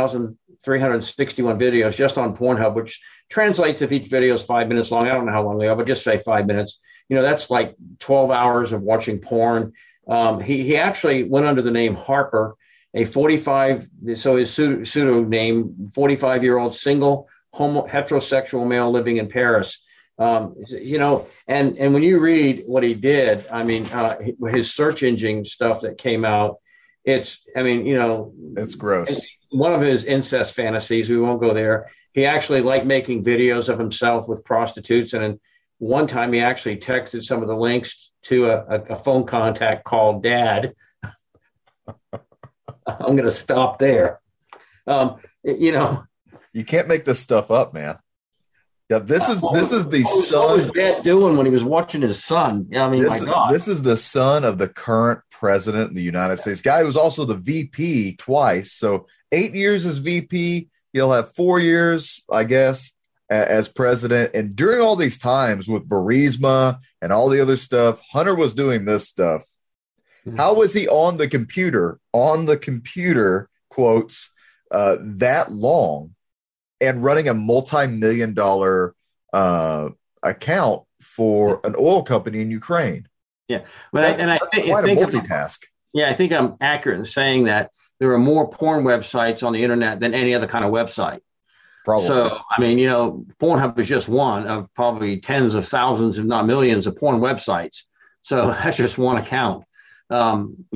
3,361 videos just on Pornhub, which translates if each video is 5 minutes long. I don't know how long they are, but just say 5 minutes. That's like 12 hours of watching porn. He actually went under the name Harper, a 45. So his pseudonym, 45-year-old single heterosexual male living in Paris. And when you read what he did, I mean, his search engine stuff that came out, it's
gross.
One of his incest fantasies, we won't go there. He actually liked making videos of himself with prostitutes. And one time he actually texted some of the links to a phone contact called Dad. I'm going to stop there.
You can't make this stuff up, man. Yeah, this is the son.
What was Dad doing when he was watching his son? I mean, my God.
This is the son of the current president of the United States. Guy who was also the VP twice. So 8 years as VP. He'll have 4 years, I guess, as president. And during all these times with Burisma and all the other stuff, Hunter was doing this stuff. Mm-hmm. How was he on the computer, quotes, that long and running a multi-million-dollar account for an oil company in Ukraine?
Yeah, but I think
multitask.
I think I'm accurate in saying that there are more porn websites on the internet than any other kind of website.
Probably.
So, I mean, Pornhub is just one of probably tens of thousands, if not millions, of porn websites. So that's just one account. And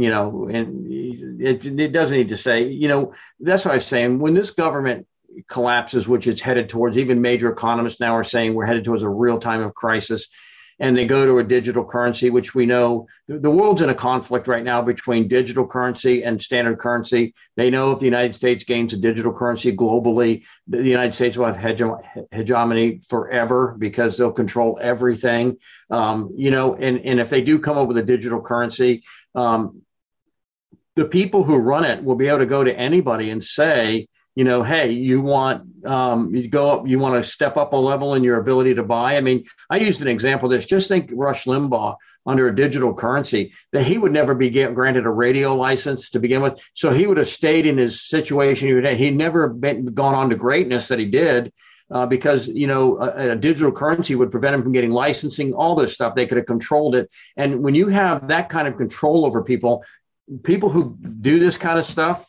it doesn't need to say, that's what I was saying. When this government collapses, which it's headed towards, even major economists now are saying we're headed towards a real time of crisis, and they go to a digital currency, which we know the world's in a conflict right now between digital currency and standard currency. They know if the United States gains a digital currency globally, the United States will have hegemony forever because they'll control everything. And if they do come up with a digital currency, the people who run it will be able to go to anybody and say, hey, you want to step up a level in your ability to buy. I mean, I used an example of this. Just think Rush Limbaugh under a digital currency, that he would never be granted a radio license to begin with. So he would have stayed in his situation. He'd never gone on to greatness that he did because, a digital currency would prevent him from getting licensing, all this stuff. They could have controlled it. And when you have that kind of control over people who do this kind of stuff,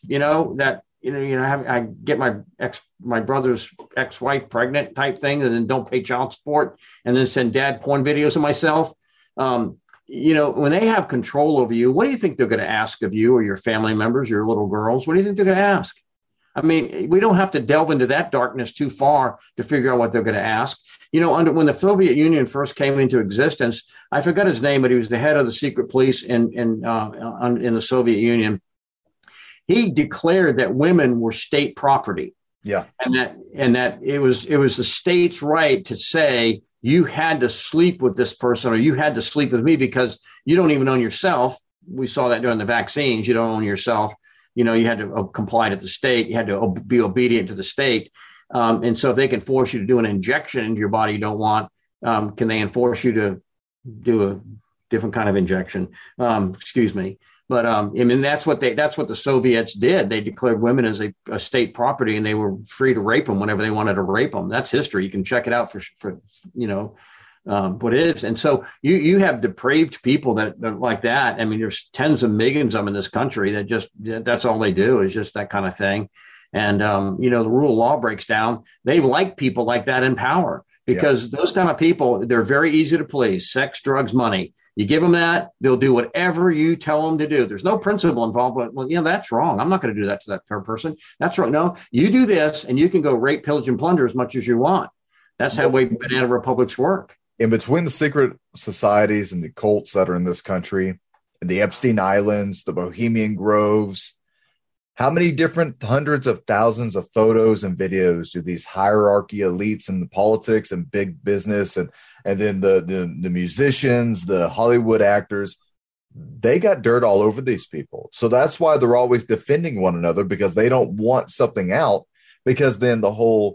I get my brother's ex-wife pregnant type thing, and then don't pay child support, and then send dad porn videos of myself. When they have control over you, what do you think they're going to ask of you or your family members, your little girls? What do you think they're going to ask? I mean, we don't have to delve into that darkness too far to figure out what they're going to ask. When the Soviet Union first came into existence, I forgot his name, but he was the head of the secret police in the Soviet Union. He declared that women were state property.
Yeah.
And that it was the state's right to say you had to sleep with this person or you had to sleep with me because you don't even own yourself. We saw that during the vaccines. You don't own yourself. You had to comply to the state. You had to be obedient to the state. And so if they can force you to do an injection into your body you don't want, can they enforce you to do a different kind of injection? Excuse me. But that's what the Soviets did. They declared women as a state property, and they were free to rape them whenever they wanted to rape them. That's history. You can check it out for what it is. And so you have depraved people that like that. I mean, there's tens of millions of them in this country that's all they do is just that kind of thing. And the rule of law breaks down. They like people like that in power. Because those kind of people, they're very easy to please. Sex, drugs, money. You give them that, they'll do whatever you tell them to do. There's no principle involved, but that's wrong. I'm not going to do that to that third person. That's wrong. No, you do this and you can go rape, pillage, and plunder as much as you want. That's how banana republics work.
In between the secret societies and the cults that are in this country, and the Epstein Islands, the Bohemian Groves, how many different hundreds of thousands of photos and videos do these hierarchy elites in the politics and big business and then the musicians, the Hollywood actors, they got dirt all over these people. So that's why they're always defending one another, because they don't want something out, because then the whole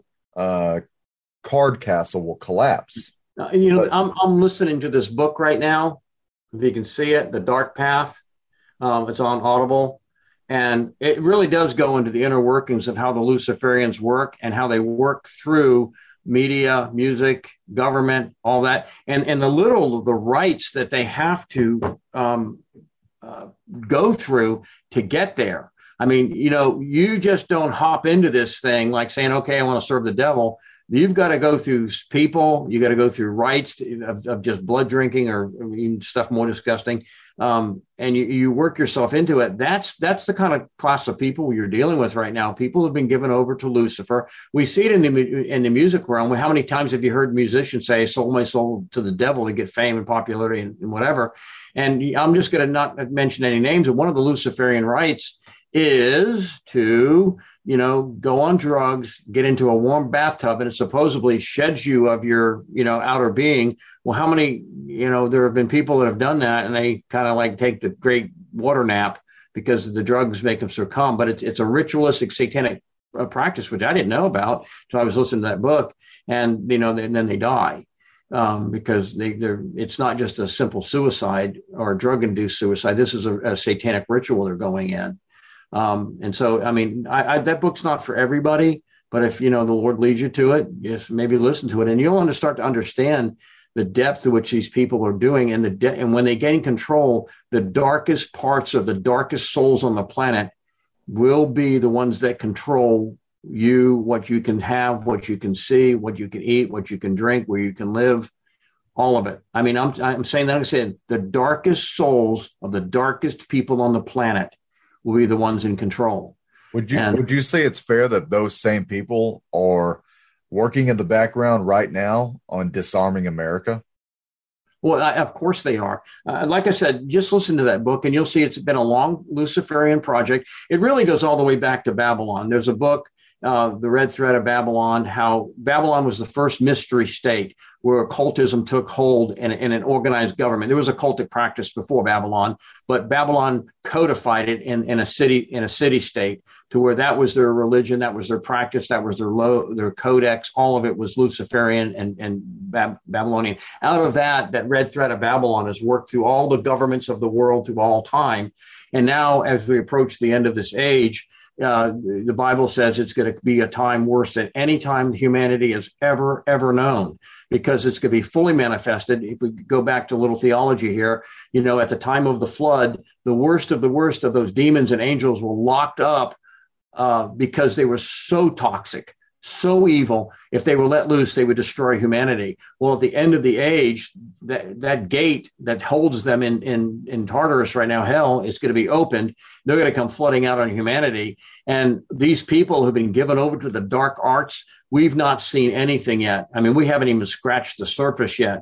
card castle will collapse.
I'm listening to this book right now. If you can see it, The Dark Path. It's on Audible. And it really does go into the inner workings of how the Luciferians work and how they work through media, music, government, all that, and the rights that they have to go through to get there. I mean, you just don't hop into this thing like saying, okay, I want to serve the devil. You've got to go through people. You got to go through rites of just blood drinking or even stuff more disgusting. And you work yourself into it. That's the kind of class of people you're dealing with right now. People have been given over to Lucifer. We see it in the music realm. How many times have you heard musicians say, "Sold my soul to the devil" to get fame and popularity and whatever? And I'm just going to not mention any names. But one of the Luciferian rites is to go on drugs, get into a warm bathtub, and it supposedly sheds you of your, outer being. Well, how many, there have been people that have done that, and they kind of like take the great water nap because the drugs make them succumb. But it's a ritualistic satanic practice, which I didn't know about until I was listening to that book. And, and then they die. Because it's not just a simple suicide or drug-induced suicide. This is a satanic ritual they're going in. And so, I mean, that book's not for everybody, but if, the Lord leads you to it, just maybe listen to it, and you'll start to understand the depth to which these people are doing, and when they gain control, the darkest parts of the darkest souls on the planet will be the ones that control you, what you can have, what you can see, what you can eat, what you can drink, where you can live, all of it. I mean, I'm saying that, like I said, the darkest souls of the darkest people on the planet will be the ones in control.
Would you say it's fair that those same people are working in the background right now on disarming America?
Well, of course they are. Like I said, just listen to that book and you'll see it's been a long Luciferian project. It really goes all the way back to Babylon. There's a book, The Red Thread of Babylon, how Babylon was the first mystery state where occultism took hold in an organized government. There was occultic practice before Babylon, but Babylon codified it in a city state to where that was their religion, that was their practice, that was their codex. All of it was Luciferian and Babylonian. Out of that Red Thread of Babylon has worked through all the governments of the world through all time. And now, as we approach the end of this age, the Bible says it's going to be a time worse than any time humanity has ever known, because it's going to be fully manifested. If we go back to a little theology here, at the time of the flood, the worst of those demons and angels were locked up because they were so toxic, so evil. If they were let loose, they would destroy humanity. Well, at the end of the age, that gate that holds them in Tartarus right now, hell, is going to be opened. They're going to come flooding out on humanity. And these people have been given over to the dark arts. We've not seen anything yet. I mean, we haven't even scratched the surface yet.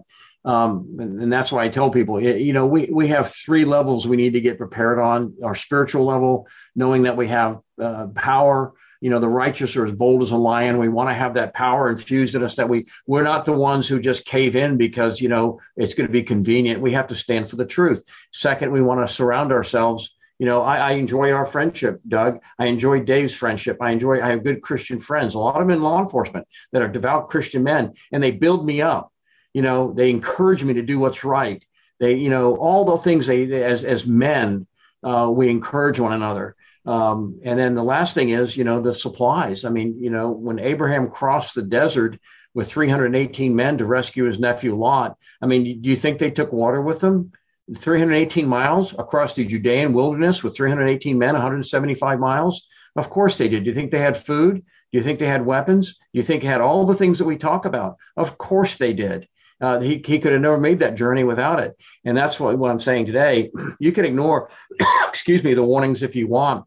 And that's why I tell people, we have 3 levels we need to get prepared on. Our spiritual level, knowing that we have power. The righteous are as bold as a lion. We want to have that power infused in us, that we're not the ones who just cave in because, it's going to be convenient. We have to stand for the truth. Second, we want to surround ourselves. I enjoy our friendship, Doug. I enjoy Dave's friendship. I have good Christian friends, a lot of them in law enforcement that are devout Christian men, and they build me up. They encourage me to do what's right. They, all the things as men, we encourage one another. And then the last thing is, the supplies. I mean, when Abraham crossed the desert with 318 men to rescue his nephew Lot, I mean, do you think they took water with them? 318 miles across the Judean wilderness with 318 men, 175 miles? Of course they did. Do you think they had food? Do you think they had weapons? Do you think they had all the things that we talk about? Of course they did. He could have never made that journey without it. And that's what I'm saying today. You can ignore, the warnings if you want.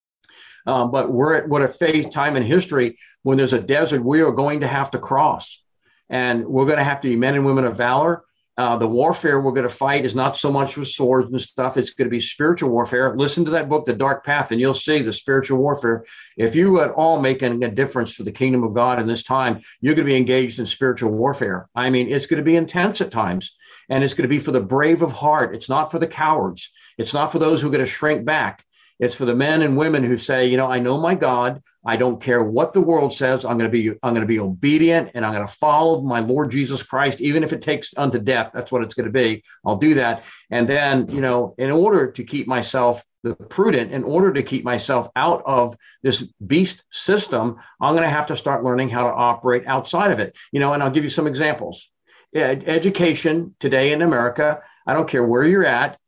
But we're at a phase, time in history when there's a desert we are going to have to cross. And we're going to have to be men and women of valor. The warfare we're going to fight is not so much with swords and stuff. It's going to be spiritual warfare. Listen to that book, The Dark Path, and you'll see the spiritual warfare. If you at all making a difference for the kingdom of God in this time, you're going to be engaged in spiritual warfare. I mean, it's going to be intense at times, and it's going to be for the brave of heart. It's not for the cowards. It's not for those who are going to shrink back. It's for the men and women who say, I know my God. I don't care what the world says. I'm going to be obedient, and I'm going to follow my Lord Jesus Christ, even if it takes unto death. That's what it's going to be. I'll do that. And then, in order to keep myself prudent, in order to keep myself out of this beast system, I'm going to have to start learning how to operate outside of it. And I'll give you some examples. Education today in America, I don't care where you're at.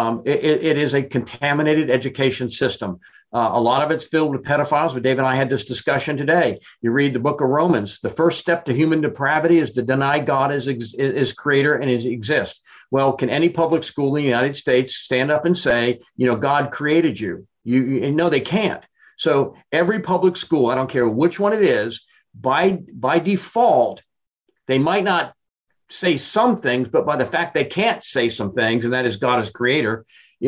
It is a contaminated education system. A lot of it's filled with pedophiles, but Dave and I had this discussion today. You read the book of Romans. The first step to human depravity is to deny God as creator and as exist. Well, can any public school in the United States stand up and say, God created you? No, they can't. So every public school, I don't care which one it is, by default, they might not say some things, but by the fact they can't say some things, and that is God as creator,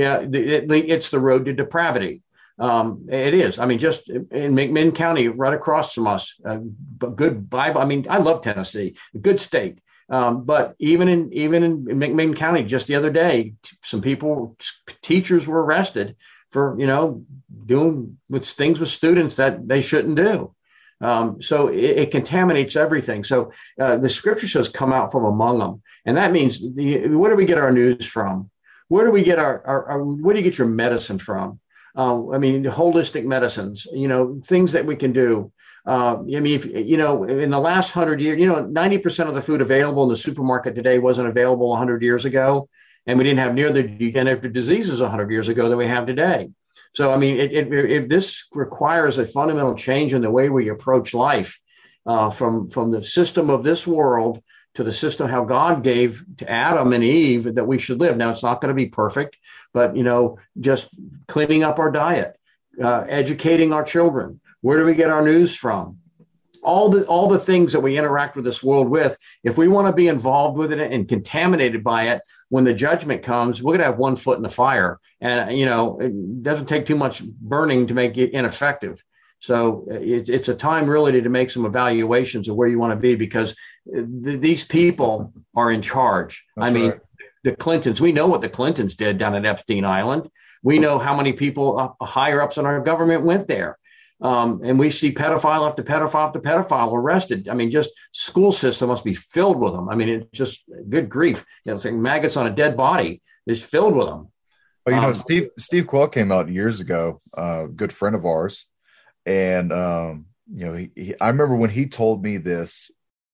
it's the road to depravity. It is. I mean, just in McMinn County, right across from us, good Bible. I mean, I love Tennessee, a good state. But even in McMinn County, just the other day, some teachers were arrested for, doing with things with students that they shouldn't do. So it contaminates everything. So the scripture says, come out from among them. And that means, where do we get our news from? Where do we get where do you get your medicine from? Holistic medicines, things that we can do. If, in the last 100 years, 90% of the food available in the supermarket today wasn't available 100 years ago. And we didn't have near the degenerative diseases 100 years ago that we have today. So, if this requires a fundamental change in the way we approach life, from the system of this world to the system how God gave to Adam and Eve that we should live. Now, it's not going to be perfect, but, just cleaning up our diet, educating our children. Where do we get our news from? All the things that we interact with this world with, if we want to be involved with it and contaminated by it, when the judgment comes, we're going to have one foot in the fire. And, it doesn't take too much burning to make it ineffective. So it's a time really to make some evaluations of where you want to be, because these people are in charge. That's right. The Clintons, we know what the Clintons did down at Epstein Island. We know how many people higher ups in our government went there. And we see pedophile after pedophile after pedophile arrested. Just school system must be filled with them. It's just good grief. It's like maggots on a dead body. It's filled with them.
Well, Steve Quell came out years ago, a good friend of ours. And, I remember when he told me this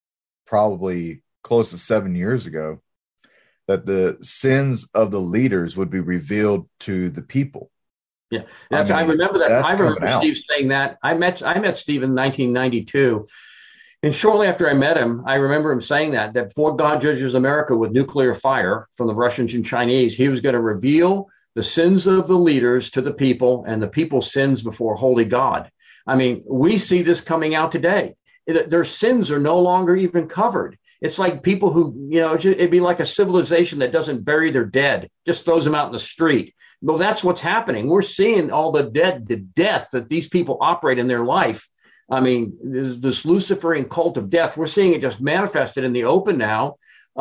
probably close to 7 years ago, that the sins of the leaders would be revealed to the people.
Yeah, I remember that. I remember Steve saying that. I met Steve in 1992, and shortly after I met him, I remember him saying that before God judges America with nuclear fire from the Russians and Chinese, he was going to reveal the sins of the leaders to the people and the people's sins before holy God. We see this coming out today. Their sins are no longer even covered. It's like people who, it'd be like a civilization that doesn't bury their dead, just throws them out in the street. Well, that's what's happening. We're seeing all the death that these people operate in their life. This Luciferian cult of death, we're seeing it just manifested in the open now.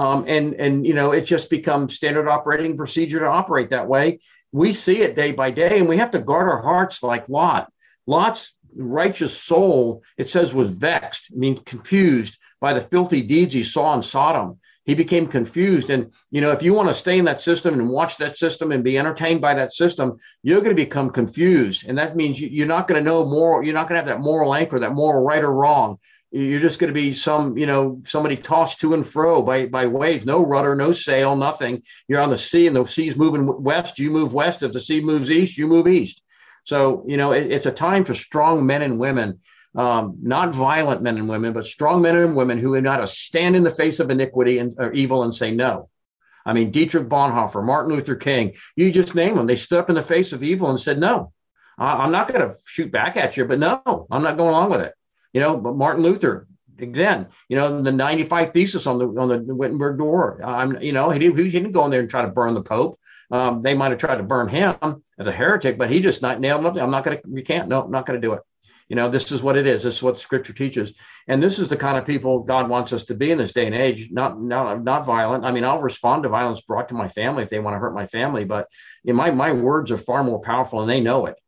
It just becomes standard operating procedure to operate that way. We see it day by day, and we have to guard our hearts like Lot. Lot's righteous soul, it says, was vexed, confused by the filthy deeds he saw in Sodom. He became confused. And, if you want to stay in that system and watch that system and be entertained by that system, you're going to become confused. And that means you're not going to know more. You're not going to have that moral anchor, that moral right or wrong. You're just going to be somebody tossed to and fro by waves, no rudder, no sail, nothing. You're on the sea, and the sea's moving west. You move west. If the sea moves east, you move east. So, it's a time for strong men and women. Not violent men and women, but strong men and women who know how to stand in the face of iniquity or evil and say no. Dietrich Bonhoeffer, Martin Luther King, you just name them. They stood up in the face of evil and said, no, I'm not going to shoot back at you, but no, I'm not going along with it. But Martin Luther, again, the 95 Thesis on the Wittenberg door, he didn't go in there and try to burn the Pope. They might have tried to burn him as a heretic, but he just nailed him up. I'm not going to do it. This is what it is. This is what Scripture teaches. And this is the kind of people God wants us to be in this day and age, not violent. I'll respond to violence brought to my family if they want to hurt my family, but my words are far more powerful, and they know it.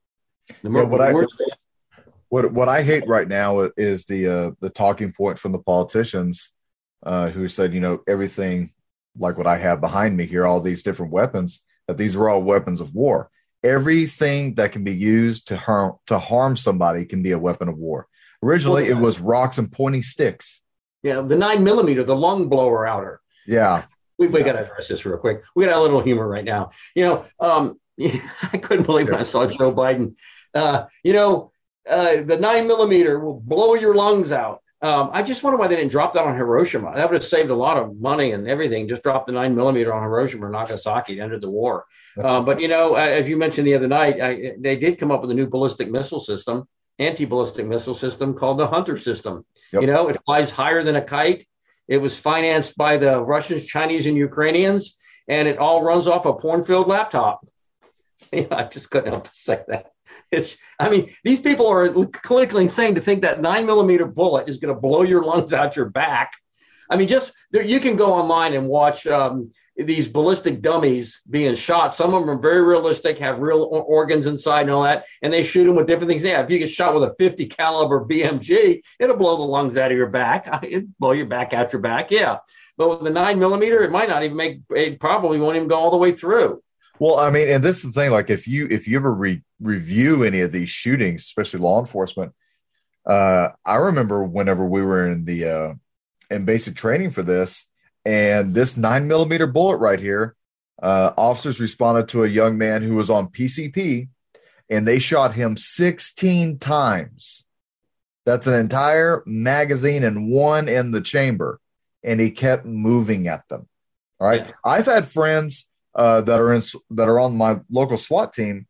What I hate right now is the talking point from the politicians who said, everything like what I have behind me here, all these different weapons, that these were all weapons of war. Everything that can be used to harm somebody can be a weapon of war. Originally, it was rocks and pointy sticks.
Yeah, the 9mm, the lung blower outer.
Yeah.
We got to address this real quick. We got a little humor right now. I couldn't believe when I saw Joe Biden. The 9mm will blow your lungs out. I just wonder why they didn't drop that on Hiroshima. That would have saved a lot of money and everything. Just drop the 9mm on Hiroshima or Nagasaki to end the war. But as you mentioned the other night, they did come up with a new ballistic missile system, anti-ballistic missile system called the Hunter system. Yep. It flies higher than a kite. It was financed by the Russians, Chinese, and Ukrainians, and it all runs off a porn-filled laptop. I just couldn't help to say that. These people are clinically insane to think that 9mm bullet is going to blow your lungs out your back. I mean, just there, you can go online and watch these ballistic dummies being shot. Some of them are very realistic, have real organs inside and all that, and they shoot them with different things. Yeah, if you get shot with a 50 caliber BMG, it'll blow the lungs out of your back. It'll blow your back out your back, yeah. But with the 9mm, it might not even it probably won't even go all the way through.
Well, I mean, and this is the thing, like if you ever review any of these shootings, especially law enforcement, I remember whenever we were in basic training for this, and this 9mm bullet right here, officers responded to a young man who was on PCP, and they shot him 16 times. That's an entire magazine and one in the chamber, and he kept moving at them. All right, yeah. I've had friends that are on my local SWAT team,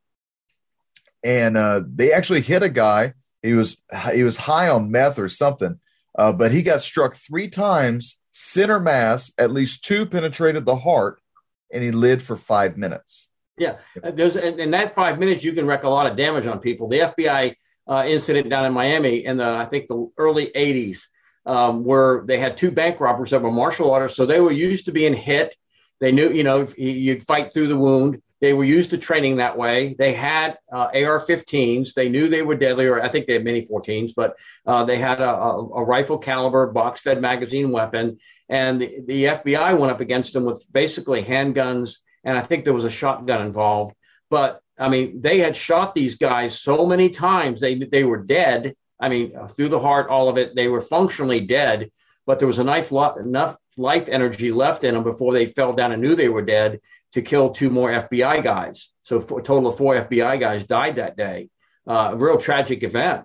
and they actually hit a guy. He was high on meth or something, but he got struck 3 times, center mass, at least 2 penetrated the heart, and he lived for 5 minutes.
Yeah, in that 5 minutes, you can wreak a lot of damage on people. The FBI incident down in Miami in I think the early 80s, where they had 2 bank robbers that were martial artists, so they were used to being hit. They knew, you'd fight through the wound. They were used to training that way. They had AR-15s. They knew they were deadly, or I think they had Mini-14s, but they had a rifle caliber, box-fed magazine weapon. And the FBI went up against them with basically handguns, and I think there was a shotgun involved. But, I mean, they had shot these guys so many times, they were dead. I mean, through the heart, all of it. They were functionally dead, but there was enough life energy left in them before they fell down and knew they were dead to kill 2 more FBI guys. So a total of 4 FBI guys died that day. A real tragic event.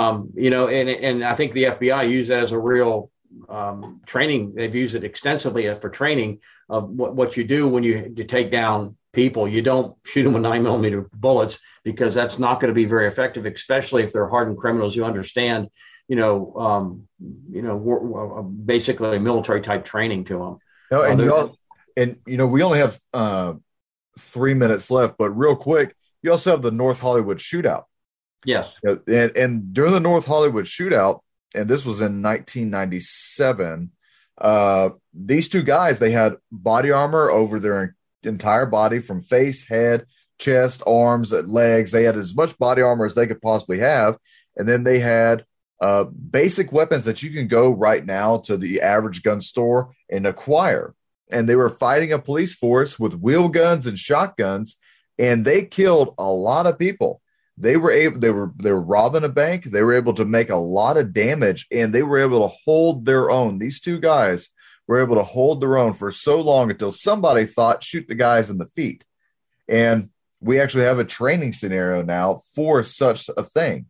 And I think the FBI used that as a real training. They've used it extensively for training of what you do when you take down people. You don't shoot them with 9mm bullets, because that's not going to be very effective, especially if they're hardened criminals who understand, basically military type training to them.
We only have 3 minutes left, but real quick, you also have the North Hollywood shootout.
Yes.
And during the North Hollywood shootout, and this was in 1997, these 2 guys, they had body armor over their entire body, from face, head, chest, arms, legs. They had as much body armor as they could possibly have. And then they had basic weapons that you can go right now to the average gun store and acquire. And they were fighting a police force with wheel guns and shotguns, and they killed a lot of people. They were robbing a bank. They were able to make a lot of damage, and they were able to hold their own. These 2 guys were able to hold their own for so long until somebody thought, shoot the guys in the feet. And we actually have a training scenario now for such a thing.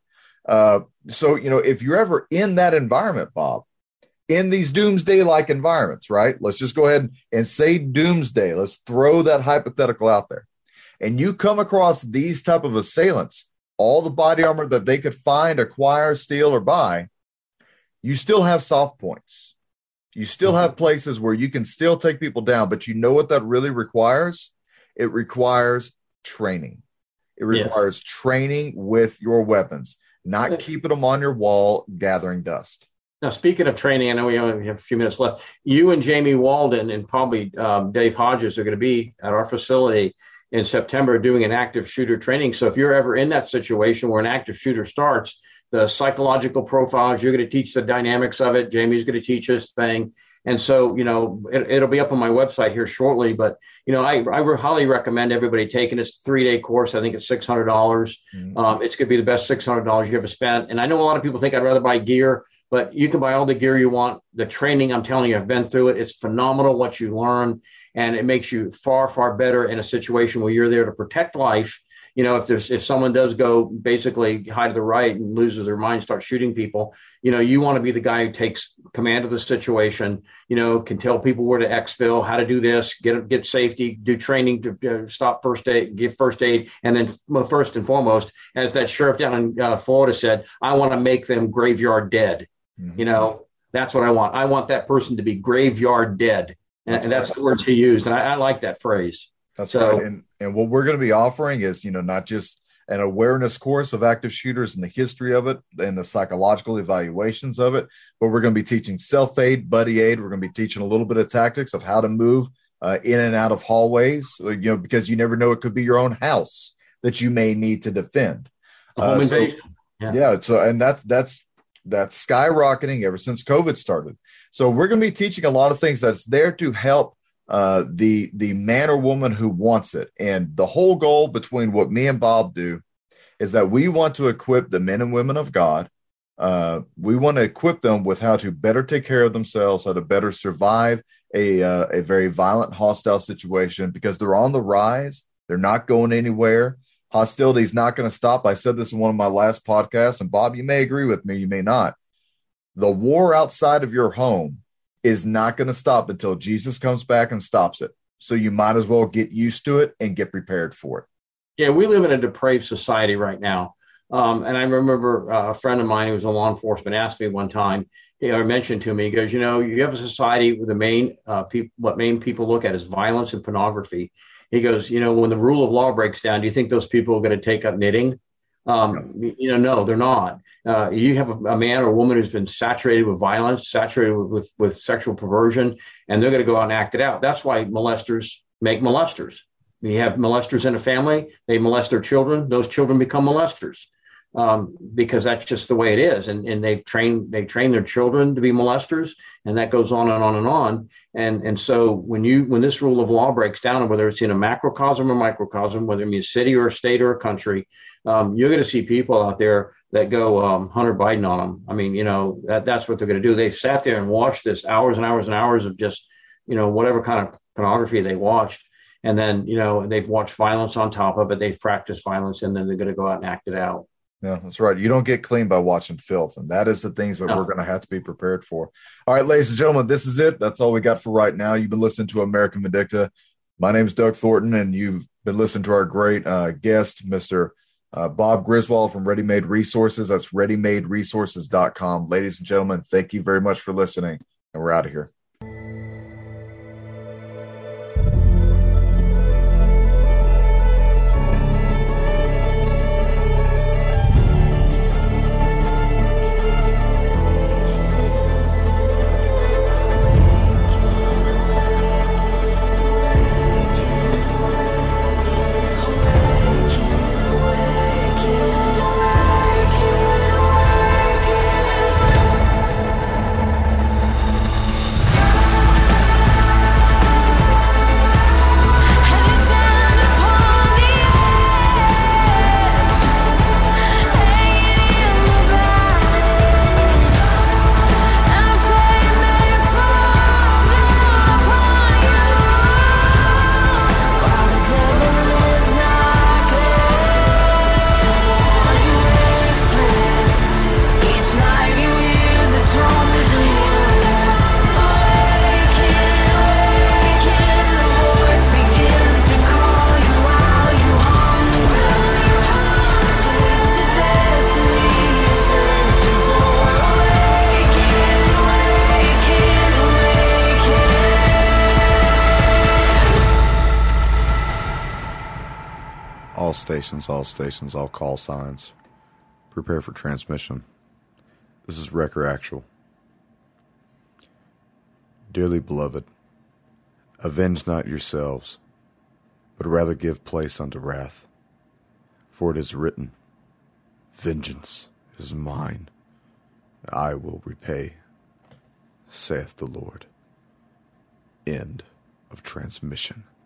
So, if you're ever in that environment, Bob, in these doomsday-like environments, right? Let's just go ahead and say doomsday. Let's throw that hypothetical out there. And you come across these type of assailants, all the body armor that they could find, acquire, steal, or buy, you still have soft points. You still have places where you can still take people down, but you know what that really requires? It requires training. It requires training with your weapons, not keeping them on your wall, gathering dust.
Now, speaking of training, I know we only have a few minutes left. You and Jamie Walden and probably Dave Hodges are going to be at our facility in September doing an active shooter training. So if you're ever in that situation where an active shooter starts, the psychological profiles, you're going to teach the dynamics of it. Jamie's going to teach his thing. And so, it'll be up on my website here shortly. But, I highly recommend everybody taking this 3-day course. I think it's $600. Mm-hmm. It's going to be the best $600 you ever spent. And I know a lot of people think I'd rather buy gear, but you can buy all the gear you want. The training, I'm telling you, I've been through it. It's phenomenal what you learn, and it makes you far, far better in a situation where you're there to protect life. If someone does go basically high to the right and loses their mind, start shooting people, you want to be the guy who takes command of the situation, can tell people where to exfil, how to do this, get safety, do training to stop first aid, give first aid. And then first and foremost, as that sheriff down in Florida said, I want to make them graveyard dead. Mm-hmm. That's what I want. I want that person to be graveyard dead. And that's the words he used. And I like that phrase.
That's right. And what we're going to be offering is, not just an awareness course of active shooters and the history of it and the psychological evaluations of it. But we're going to be teaching self-aid, buddy aid. We're going to be teaching a little bit of tactics of how to move in and out of hallways, because you never know, it could be your own house that you may need to defend.
Home invasion.
So and that's skyrocketing ever since COVID started. So we're going to be teaching a lot of things that's there to help the man or woman who wants it. And the whole goal between what me and Bob do is that we want to equip the men and women of God. We want to equip them with how to better take care of themselves, how to better survive a very violent, hostile situation, because they're on the rise. They're not going anywhere. Hostility is not going to stop. I said this in one of my last podcasts, and Bob, you may agree with me, you may not. The war outside of your home is not going to stop until Jesus comes back and stops it. So you might as well get used to it and get prepared for it.
Yeah, we live in a depraved society right now. And I remember a friend of mine who was in law enforcement asked me one time, mentioned to me, he goes, you have a society where what main people look at is violence and pornography. He goes, when the rule of law breaks down, do you think those people are going to take up knitting? No, they're not. You have a man or a woman who's been saturated with violence, saturated with sexual perversion, and they're going to go out and act it out. That's why molesters make molesters. You have molesters in a family, they molest their children, those children become molesters. Because that's just the way it is. And they've trained their children to be molesters, and that goes on and on and on. And so when this rule of law breaks down, whether it's in a macrocosm or microcosm, whether it be a city or a state or a country, you're going to see people out there that go Hunter Biden on them. I mean, that's what they're going to do. They sat there and watched this hours and hours and hours of just, whatever kind of pornography they watched. And then, they've watched violence on top of it. They've practiced violence, and then they're going to go out and act it out.
Yeah, that's right. You don't get clean by watching filth. And that is the things that we're going to have to be prepared for. All right, ladies and gentlemen, this is it. That's all we got for right now. You've been listening to American Vindicta. My name is Doug Thornton, and you've been listening to our great guest, Mr. Bob Griswold from Ready Made Resources. That's readymaderesources.com. Ladies and gentlemen, thank you very much for listening. And we're out of here. All stations, all call signs. Prepare for transmission. This is Wrecker Actual. Dearly beloved, avenge not yourselves, but rather give place unto wrath. For it is written, vengeance is mine, I will repay, saith the Lord. End of transmission.